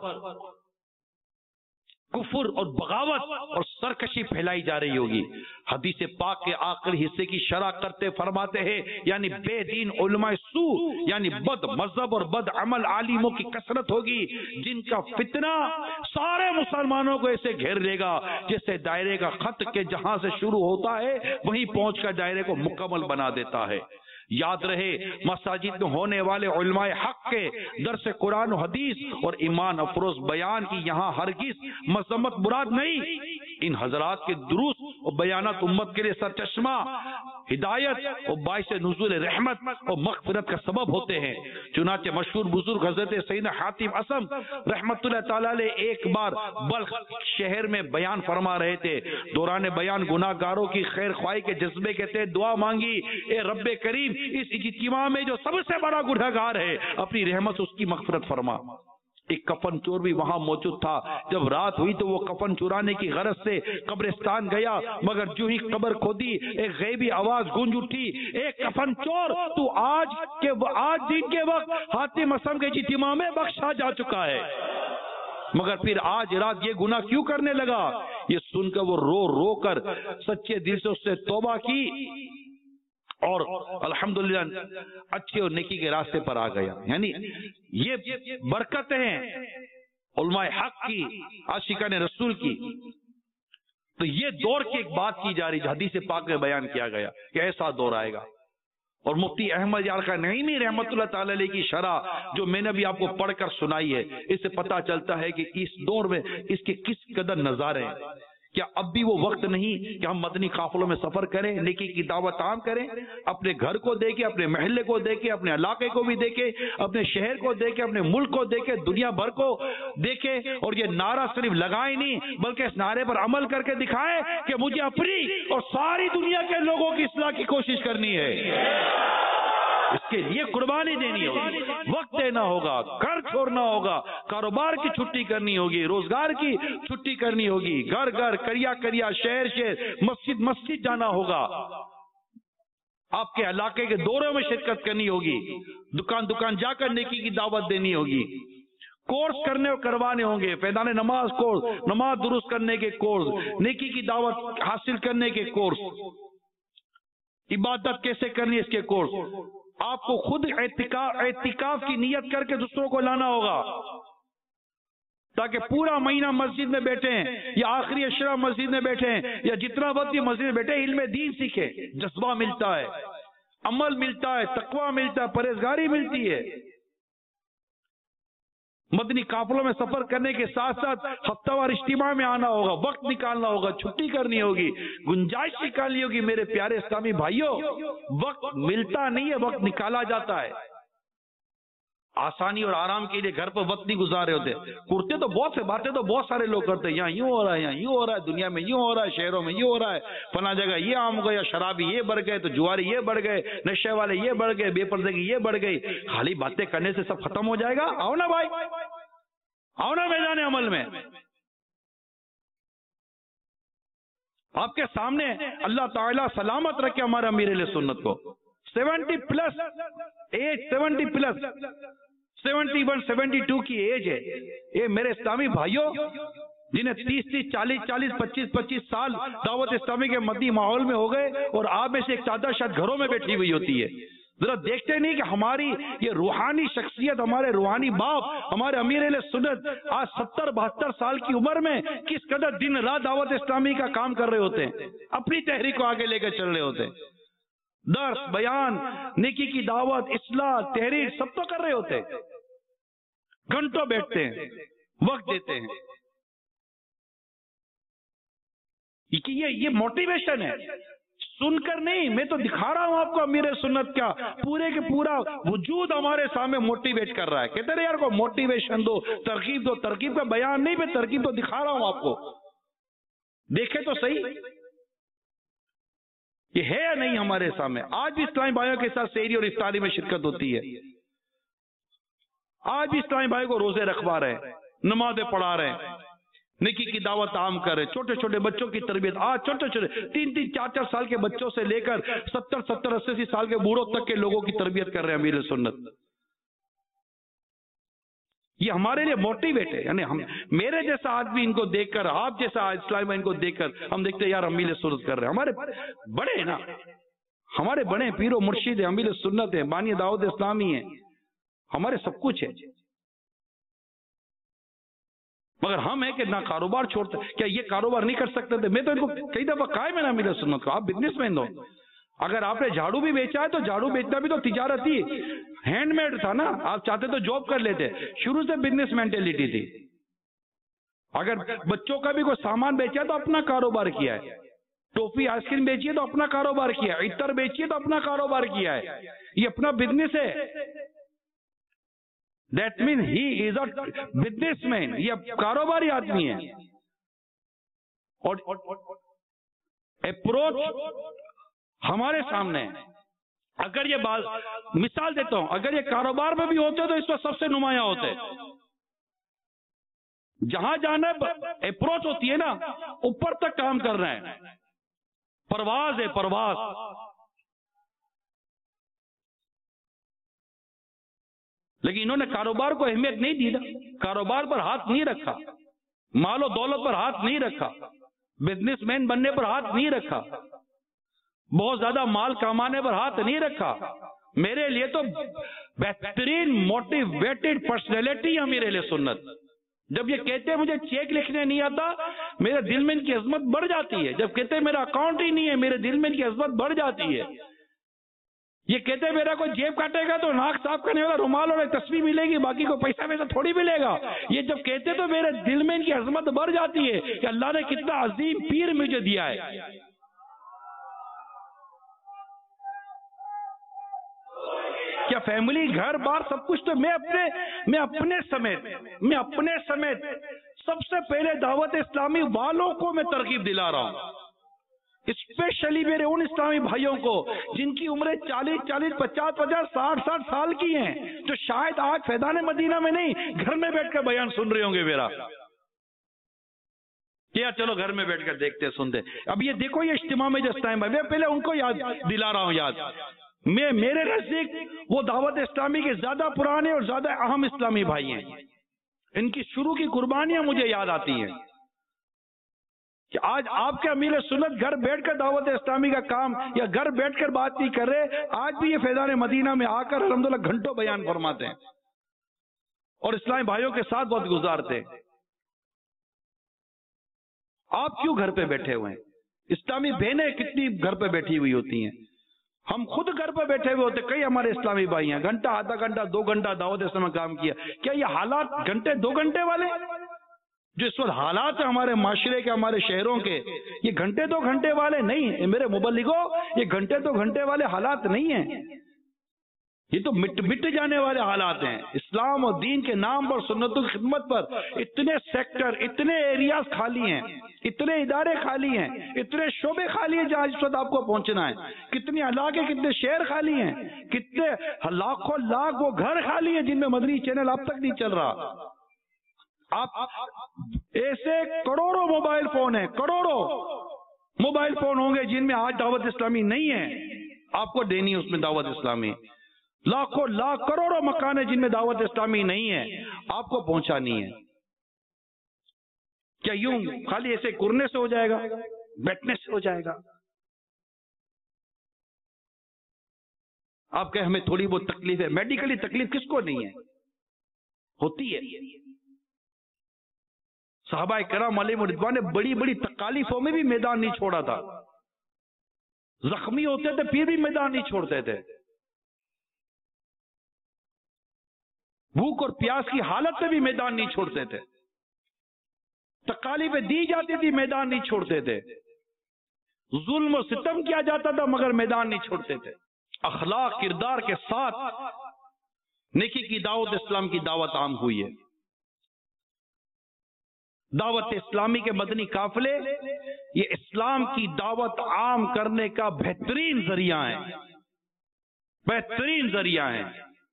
کفر اور بغاوت اور سرکشی پھیلائی جا رہی ہوگی۔ حدیث پاک کے آخری حصے کی شرح کرتے فرماتے ہیں یعنی بے دین علماء سو یعنی بد مذہب اور بد عمل عالموں کی کثرت ہوگی جن کا فتنہ سارے مسلمانوں کو ایسے گھیر لے گا جیسے دائرے کا خط کے جہاں سے شروع ہوتا ہے وہیں پہنچ کر دائرے کو مکمل بنا دیتا ہے۔ یاد رہے مساجد میں ہونے والے علماء حق کے درس قرآن و حدیث اور ایمان افروز بیان کی یہاں ہرگز مذمت مراد نہیں۔ ان حضرات کے دروس اور بیانات امت کے لیے سرچشمہ ہدایت اور باعث نزول رحمت اور مغفرت کا سبب ہوتے ہیں۔ چنانچہ مشہور بزرگ حضرت سیدنا حاتم اسم رحمت اللہ تعالی علیہ ایک بار بلخ شہر میں بیان فرما رہے تھے۔ دوران بیان گناہ گاروں کی خیر خواہی کے جذبے کے تحت دعا مانگی، اے رب کریم اس اجتماع میں جو سب سے بڑا گناہ گار ہے اپنی رحمت اس کی مغفرت فرما۔ ایک کفن چور بھی وہاں موجود تھا۔ جب رات ہوئی تو وہ کفن چرانے کی غرض سے قبرستان گیا، مگر جو ہی قبر کھودی ایک غیبی آواز گونج اٹھی، ایک کفن چور تو آج دن کے وقت حاتم اسم کے اجتماع میں بخشا جا چکا ہے، مگر پھر آج رات یہ گناہ کیوں کرنے لگا؟ یہ سن کر وہ رو رو کر سچے دل سے اس سے توبہ کی اور الحمدللہ اچھے اور نیکی کے راستے پر آ گیا۔ یعنی یہ برکتیں ہیں علماء حق کی، عاشقان رسول کی۔ تو یہ دور کی ایک بات کی جا رہی ہے، حدیث پاک میں بیان کیا گیا کہ ایسا دور آئے گا۔ اور مفتی احمد یار کا نعیمی رحمت اللہ تعالی علیہ کی شرح جو میں نے بھی آپ کو پڑھ کر سنائی ہے، اس سے پتہ چلتا ہے کہ اس دور میں اس کے کس قدر نظارے ہیں۔ کیا اب بھی وہ وقت نہیں کہ ہم مدنی قافلوں میں سفر کریں، نیکی کی دعوت عام کریں، اپنے گھر کو دیکھیں، اپنے محلے کو دیکھیں، اپنے علاقے کو بھی دیکھیں، اپنے شہر کو دیکھیں، اپنے ملک کو دیکھیں، دنیا بھر کو دیکھیں، اور یہ نعرہ صرف لگائیں نہیں بلکہ اس نعرے پر عمل کر کے دکھائیں کہ مجھے اپنی اور ساری دنیا کے لوگوں کی اصلاح کی کوشش کرنی ہے۔ اس کے لیے قربانی دینی ہوگی، وقت دینا ہوگا، گھر چھوڑنا ہوگا، کاروبار کی چھٹی کرنی ہوگی، روزگار کی چھٹی کرنی ہوگی، گھر گھر، کریا شہر مسجد جانا ہوگا، آپ کے علاقے کے دوروں میں شرکت کرنی ہوگی، دکان جا کر نیکی کی دعوت دینی ہوگی، کورس کرنے اور کروانے ہوں گے، فیضان نماز کورس، نماز درست کرنے کے کورس، نیکی کی دعوت حاصل کرنے کے کورس، عبادت کیسے کرنی اس کے کورس۔ آپ کو خود اعتکاف کی نیت کر کے دوسروں کو لانا ہوگا تاکہ پورا مہینہ مسجد میں بیٹھیں یا آخری اشرا مسجد میں بیٹھیں یا جتنا وقت بھی مسجد میں بیٹھیں، علم دین سیکھیں، جذبہ ملتا ہے، عمل ملتا ہے، تقوی ملتا ہے، پرہیزگاری ملتی ہے۔ مدنی قافلوں میں سفر کرنے کے ساتھ ساتھ ہفتہ وار اجتماع میں آنا ہوگا، وقت نکالنا ہوگا، چھٹی کرنی ہوگی، گنجائش نکالنی ہوگی۔ میرے پیارے اسلامی بھائیوں، وقت ملتا نہیں ہے، وقت نکالا جاتا ہے۔ آسانی اور آرام کے لیے گھر پر وقت نہیں گزار رہے ہوتے، کرتے تو بہت سے، باتیں تو بہت سارے لوگ کرتے ہیں، یہاں یوں ہو رہا ہے، یہاں یوں ہو رہا ہے، دنیا میں یوں ہو رہا ہے، شہروں میں یوں ہو رہا ہے، فلاں جگہ یہ عام ہو گیا، شرابی یہ بڑھ گئے، تو جواری یہ بڑھ گئے، نشے والے یہ بڑھ گئے، بے پردگی یہ بڑھ گئی۔ خالی باتیں کرنے سے سب ختم ہو جائے گا؟ آؤ نا بھائی، آؤ نا میدان عمل میں۔ آپ کے سامنے اللہ تعالیٰ سلامت رکھے ہمارے امیر اہل سنت کو، 70 प्लस एज, 70 प्लस 71 72 की एज है। ये मेरे इस्लामी भाइयों जिन्हें 30 40 25 साल दावत इस्लामी के मद्दी माहौल में हो गए, और आप में से एक चादर शायद घरों में बैठी हुई होती है। जरा देखते नहीं कि हमारी ये रूहानी शख्सियत, हमारे रूहानी बाप, हमारे अमीर सुन्नत आज 70-72 साल की उम्र में किस कदर दिन रात दावत इस्लामी का काम कर रहे होते हैं, अपनी तहरीक को आगे लेकर चल रहे होते हैं। दर्स, बयान, नेकी की दावत, इस्लाह, तहरीर सब तो कर रहे होते हैं। घंटों बैठते हैं, वक्त देते हैं। ये मोटिवेशन है, सुनकर नहीं, मैं तो दिखा रहा हूं आपको अमीर सुन्नत का पूरे के पूरा वजूद हमारे सामने मोटिवेट कर रहा है। कहते रहे यार को मोटिवेशन दो, तरकीब दो, तरकीब का बयान नहीं, मैं तरकीब तो दिखा रहा हूं आपको, देखे तो सही ये है या नहीं हमारे सामने। आज भी इस्लामी भाइयों के साथ सहरी और इफ्तारी में शिरकत होती है, आज भी इस्लामी भाई को रोजे रखवा रहे हैं, नमाजें पढ़ा रहे हैं, नेकी की दावत आम कर रहे हैं, छोटे छोटे बच्चों की तरबियत। आज छोटे छोटे 3-3 4-4 साल के बच्चों से लेकर 70-70 80 साल के बूढ़ों तक के लोगों की तरबियत कर रहे हैं अमीर सुन्नत। ये हमारे लिए मोटिवेट है। यानी हम, मेरे जैसा आदमी इनको देखकर, आप जैसा इस्लामी भाई इनको देखकर हम देखते हैं यार अमीर सुन्नत कर रहे हैं। हमारे बड़े हैं ना, हमारे बड़े पीरो मुर्शिद है, अमीर सुन्नत है, बानी दावत इस्लामी है, हमारे सब कुछ है। मगर हम है कि ना कारोबार छोड़ते, क्या ये कारोबार नहीं कर सकते थे? मैं तो इनको कई दफा कहा है, मैंने अमीर सुन्नत को, आप बिजनेसमैन हो, अगर आपने झाड़ू भी बेचा है तो झाड़ू बेचना भी तो तिजारत ही, हैंडमेड था ना, आप चाहते तो जॉब कर लेते, शुरू से बिजनेस मेंटेलिटी थी। अगर बच्चों का भी कोई सामान बेचा तो अपना कारोबार किया है, टॉफी आइसक्रीम बेची है तो अपना कारोबार किया है, इत्र बेची है तो अपना कारोबार किया है, ये अपना बिजनेस है। That mean he is a businessman, ये कारोबारी आदमी है। और अप्रोच हमारे सामने है। अगर ये बात, मिसाल देता हूं, अगर ये कारोबार में भी होते तो इस पर सबसे नुमाया होते। जहां जाना अप्रोच होती है ना, ऊपर तक काम कर रहे हैं, परवाज है, परवाज। लेकिन इन्होंने कारोबार को अहमियत नहीं दी ना, कारोबार पर हाथ नहीं रखा, मालो दौलत पर हाथ नहीं रखा, बिजनेसमैन बनने पर हाथ नहीं रखा, बहुत ज्यादा माल कमाने पर हाथ नहीं रखा। मेरे लिए तो बेहतरीन मोटिवेटेड पर्सनैलिटी है मेरे लिए सुन्नत। जब ये कहते हैं मुझे चेक लिखने नहीं आता, मेरे दिल में इनकी अजमत बढ़ जाती है। जब कहते हैं मेरा अकाउंट ही नहीं है, मेरे दिल में इनकी अजमत बढ़ जाती है। ये कहते हैं मेरा कोई जेब काटेगा तो नाक साफ करने वाला रुमाल और एक तस्वीर मिलेगी, बाकी को पैसा वैसा थोड़ी मिलेगा। ये जब कहते तो मेरे दिल में इनकी अजमत बढ़ जाती है कि अल्लाह ने कितना अजीम पीर मुझे दिया है। क्या फैमिली, घर बार सब कुछ तो मैं अपने समेत सबसे पहले दावत इस्लामी वालों को मैं तरकीब दिला रहा हूं, स्पेशली मेरे उन इस्लामी भाइयों को जिनकी उम्रें 40, 50, 60 साल की हैं, जो शायद आज फैदान मदीना में नहीं, घर में बैठकर बयान सुन रहे होंगे मेरा। क्या चलो घर में बैठकर देखते सुनते। अब ये देखो, ये इज्तिमा में जो इस्लामी भाई, मैं पहले उनको याद दिला रहा हूं, याद मेरे नजदीक वो दावत इस्लामी के ज्यादा पुराने और ज्यादा अहम इस्लामी भाई हैं। इनकी शुरू की कुर्बानियां मुझे याद आती हैं कि आज आपके अमीर सुन्नत घर बैठकर दावत इस्लामी का काम या घर बैठकर बात नहीं कर रहे। आज भी ये फैजान मदीना में आकर अल्हम्दुलिल्लाह घंटों बयान फरमाते हैं और इस्लामी भाइयों के साथ बहुत गुजारते हैं। आप क्यों घर पे बैठे हुए हैं? इस्लामी बहनें कितनी घर पे बैठी हुई होती हैं, हम खुद घर पर बैठे हुए होते। कई हमारे इस्लामी भाई हैं, घंटा, आधा घंटा, 2 घंटा दावत इस्लाम में काम किया। क्या ये हालात घंटे 2 घंटे वाले जो इस वक्त हालात है हमारे माशरे के, हमारे शहरों के, ये घंटे 2 घंटे वाले नहीं। मेरे मुबल्लिगो, ये घंटे 2 घंटे वाले हालात नहीं है, ये तो मिट जाने वाले हालात हैं। इस्लाम और दीन के नाम पर, सुन्नतों की खिदमत पर इतने सेक्टर, इतने एरियाज खाली हैं, इतने इदारे खाली हैं, इतने शोबे खाली हैं जहां इस वक्त आपको पहुंचना है। कितने इलाके, कितने शहर खाली हैं, कितने लाखों लाख वो घर खाली हैं जिनमें मदनी चैनल अब तक नहीं चल रहा। आप ऐसे करोड़ों मोबाइल फोन है, करोड़ों मोबाइल फोन होंगे जिनमें आज दावत इस्लामी नहीं है। آپ کو دینی ہے اس میں دعوت اسلامی. لاکھوں لاکھ کروڑوں مکان ہیں جن میں دعوت اسلامی نہیں ہے، آپ کو پہنچانی ہے. کیا یوں خالی ایسے کرنے سے ہو جائے گا، بیٹھنے سے ہو جائے گا؟ آپ کہ ہمیں تھوڑی بہت تکلیف ہے، میڈیکلی تکلیف کس کو نہیں ہے؟ ہوتی ہے. صحابہ کرام علیہم رضوان نے بڑی بڑی تکالیفوں میں بھی میدان نہیں چھوڑا تھا. زخمی ہوتے تھے پھر بھی میدان نہیں چھوڑتے تھے. بھوک اور پیاس کی حالت میں بھی میدان نہیں چھوڑتے تھے. تکالیفیں دی جاتی تھی میدان نہیں چھوڑتے تھے. ظلم و ستم کیا جاتا تھا مگر میدان نہیں چھوڑتے تھے. اخلاق کردار کے ساتھ نیکی کی دعوت، اسلام کی دعوت عام ہوئی ہے. دعوت اسلامی کے مدنی قافلے یہ اسلام کی دعوت عام کرنے کا بہترین ذریعہ ہے، بہترین ذریعہ ہے.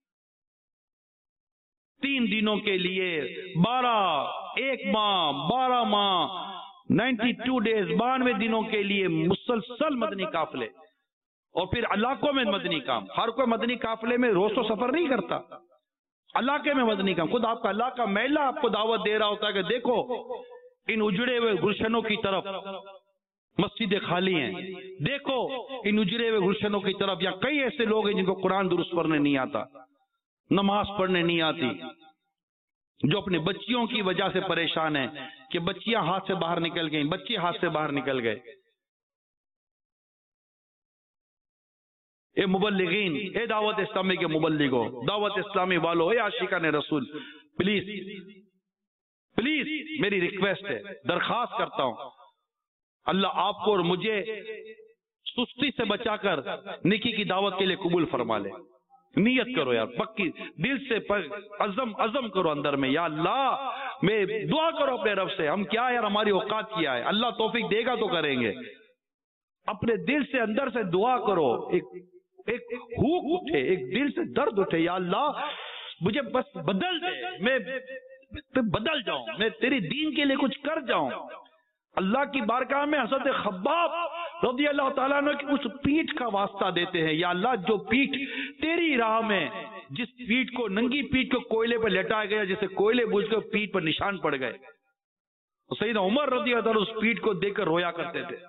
3 دنوں کے لیے 1 ماہ 12 ماہ 92 ڈیز 92 دنوں کے لیے مسلسل مدنی قافلے، اور پھر علاقوں میں مدنی کام. ہر کوئی مدنی قافلے میں روز و سفر نہیں کرتا، علاقے میں مدنی کام. خود آپ کا علاقہ محلہ آپ کو دعوت دے رہا ہوتا ہے کہ دیکھو ان اجڑے ہوئے گلشنوں کی طرف مسجدیں خالی ہیں، دیکھو ان اجڑے ہوئے گلشنوں کی طرف. یا کئی ایسے لوگ ہیں جن کو قرآن درست پڑھنے نہیں آتا، نماز پڑھنے نہیں آتی، جو اپنی بچیوں کی وجہ سے پریشان ہیں کہ بچیاں ہاتھ سے باہر نکل گئیں، بچے ہاتھ سے باہر نکل گئے. اے مبلغین، اے دعوت اسلامی کے مبلغوں، دعوت اسلامی والوں، اے عاشقان رسول، پلیز پلیز میری ریکویسٹ ہے، درخواست کرتا ہوں، اللہ آپ کو اور مجھے سستی سے بچا کر نیکی کی دعوت کے لیے قبول فرما لے. نیت کرو یار، پکی دل سے عزم کرو اندر میں، یا اللہ میں دعا کرو اپنے رب سے. ہم کیا یار، ہماری اوقات کیا ہے، اللہ توفیق دے گا تو کریں گے. اپنے دل سے اندر سے دعا کرو، ایک ہوک اٹھے، ایک دل سے درد اٹھے، یا اللہ مجھے بس بدل دے، میں بدل جاؤں، میں تیری دین کے لیے کچھ کر جاؤں. اللہ کی بارگاہ میں حضرت خباب رضی اللہ تعالیٰ عنہ کی اس پیٹھ کا واسطہ دیتے ہیں، یا اللہ جو پیٹھ تیری راہ میں، جس پیٹھ کو، ننگی پیٹھ کو کوئلے پر لٹایا گیا، جسے کوئلے بجھ کر پیٹھ پر نشان پڑ گئے. سیدنا عمر رضی اللہ تعالیٰ اس پیٹھ کو دیکھ کر رویا کرتے تھے،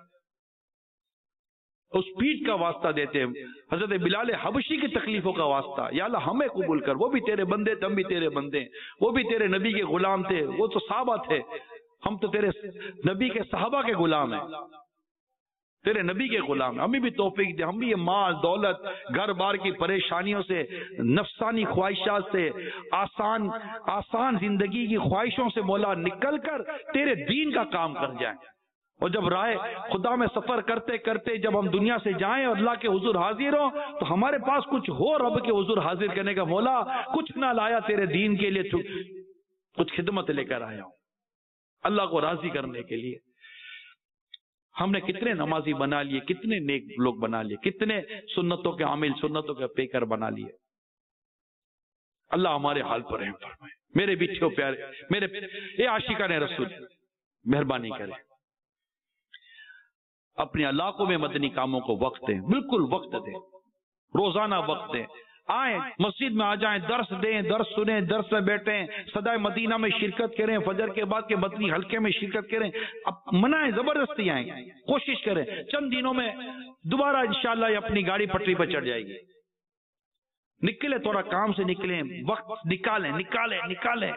اس پیٹھ کا واسطہ دیتے ہیں. حضرت بلال حبشی کی تکلیفوں کا واسطہ، یا اللہ ہمیں قبول کر، وہ بھی تیرے بندے تھے، ہم بھی تیرے بندے ہیں، وہ بھی تیرے نبی کے غلام تھے، وہ تو صحابہ تھے، ہم تو تیرے نبی کے صحابہ کے غلام ہیں، تیرے نبی کے غلام ہیں. ہمیں بھی توفیق دے، ہم بھی یہ مال دولت گھر بار کی پریشانیوں سے، نفسانی خواہشات سے، آسان زندگی کی خواہشوں سے مولا نکل کر تیرے دین کا کام کر جائیں. اور جب راہ خدا میں سفر کرتے کرتے جب ہم دنیا سے جائیں اور اللہ کے حضور حاضر ہوں تو ہمارے پاس کچھ ہو رب کے حضور حاضر کرنے کا، مولا کچھ نہ لایا تیرے دین کے لیے، کچھ خدمت لے کر آیا ہوں اللہ کو راضی کرنے کے لیے. ہم نے کتنے نمازی بنا لیے، کتنے نیک لوگ بنا لیے، کتنے سنتوں کے عامل، سنتوں کے پیکر بنا لیے. اللہ ہمارے حال پر رحم فرمائے. میرے بیٹھے پیارے، میرے اے عاشقان رسول، مہربانی کریں اپنے علاقوں میں مدنی کاموں کو وقت دیں، بالکل وقت دیں، روزانہ وقت دیں. آئیں مسجد میں آ جائیں، درس دیں، درس سنیں، درس میں بیٹھیں، صدائے مدینہ میں شرکت کریں، فجر کے بعد کے مدنی حلقے میں شرکت کریں. اب منائیں، زبردستی آئیں، کوشش کریں. چند دنوں میں دوبارہ انشاءاللہ یہ اپنی گاڑی پٹری پر چڑھ جائے گی. نکلے، تھوڑا کام سے نکلیں، وقت نکالیں،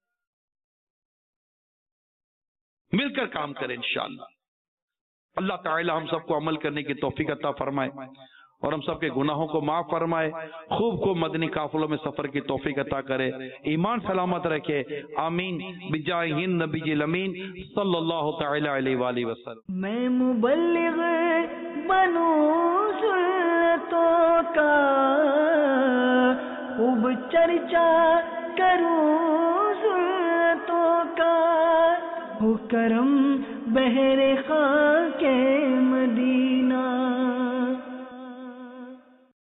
مل کر کام کریں انشاءاللہ. اللہ تعالی ہم سب کو عمل کرنے کی توفیق عطا فرمائے اور ہم سب کے گناہوں کو معاف فرمائے. خوب مدنی قافلوں میں سفر کی توفیق عطا کرے، ایمان سلامت رکھے. آمین بجاہ نبی الامین صلی اللہ تعالی علیہ وآلہ وسلم. میں مبلغ بنوں سنتوں کا، خوب چرچا کروں سنتوں کا، ہو کرم بہر خاک مدینہ.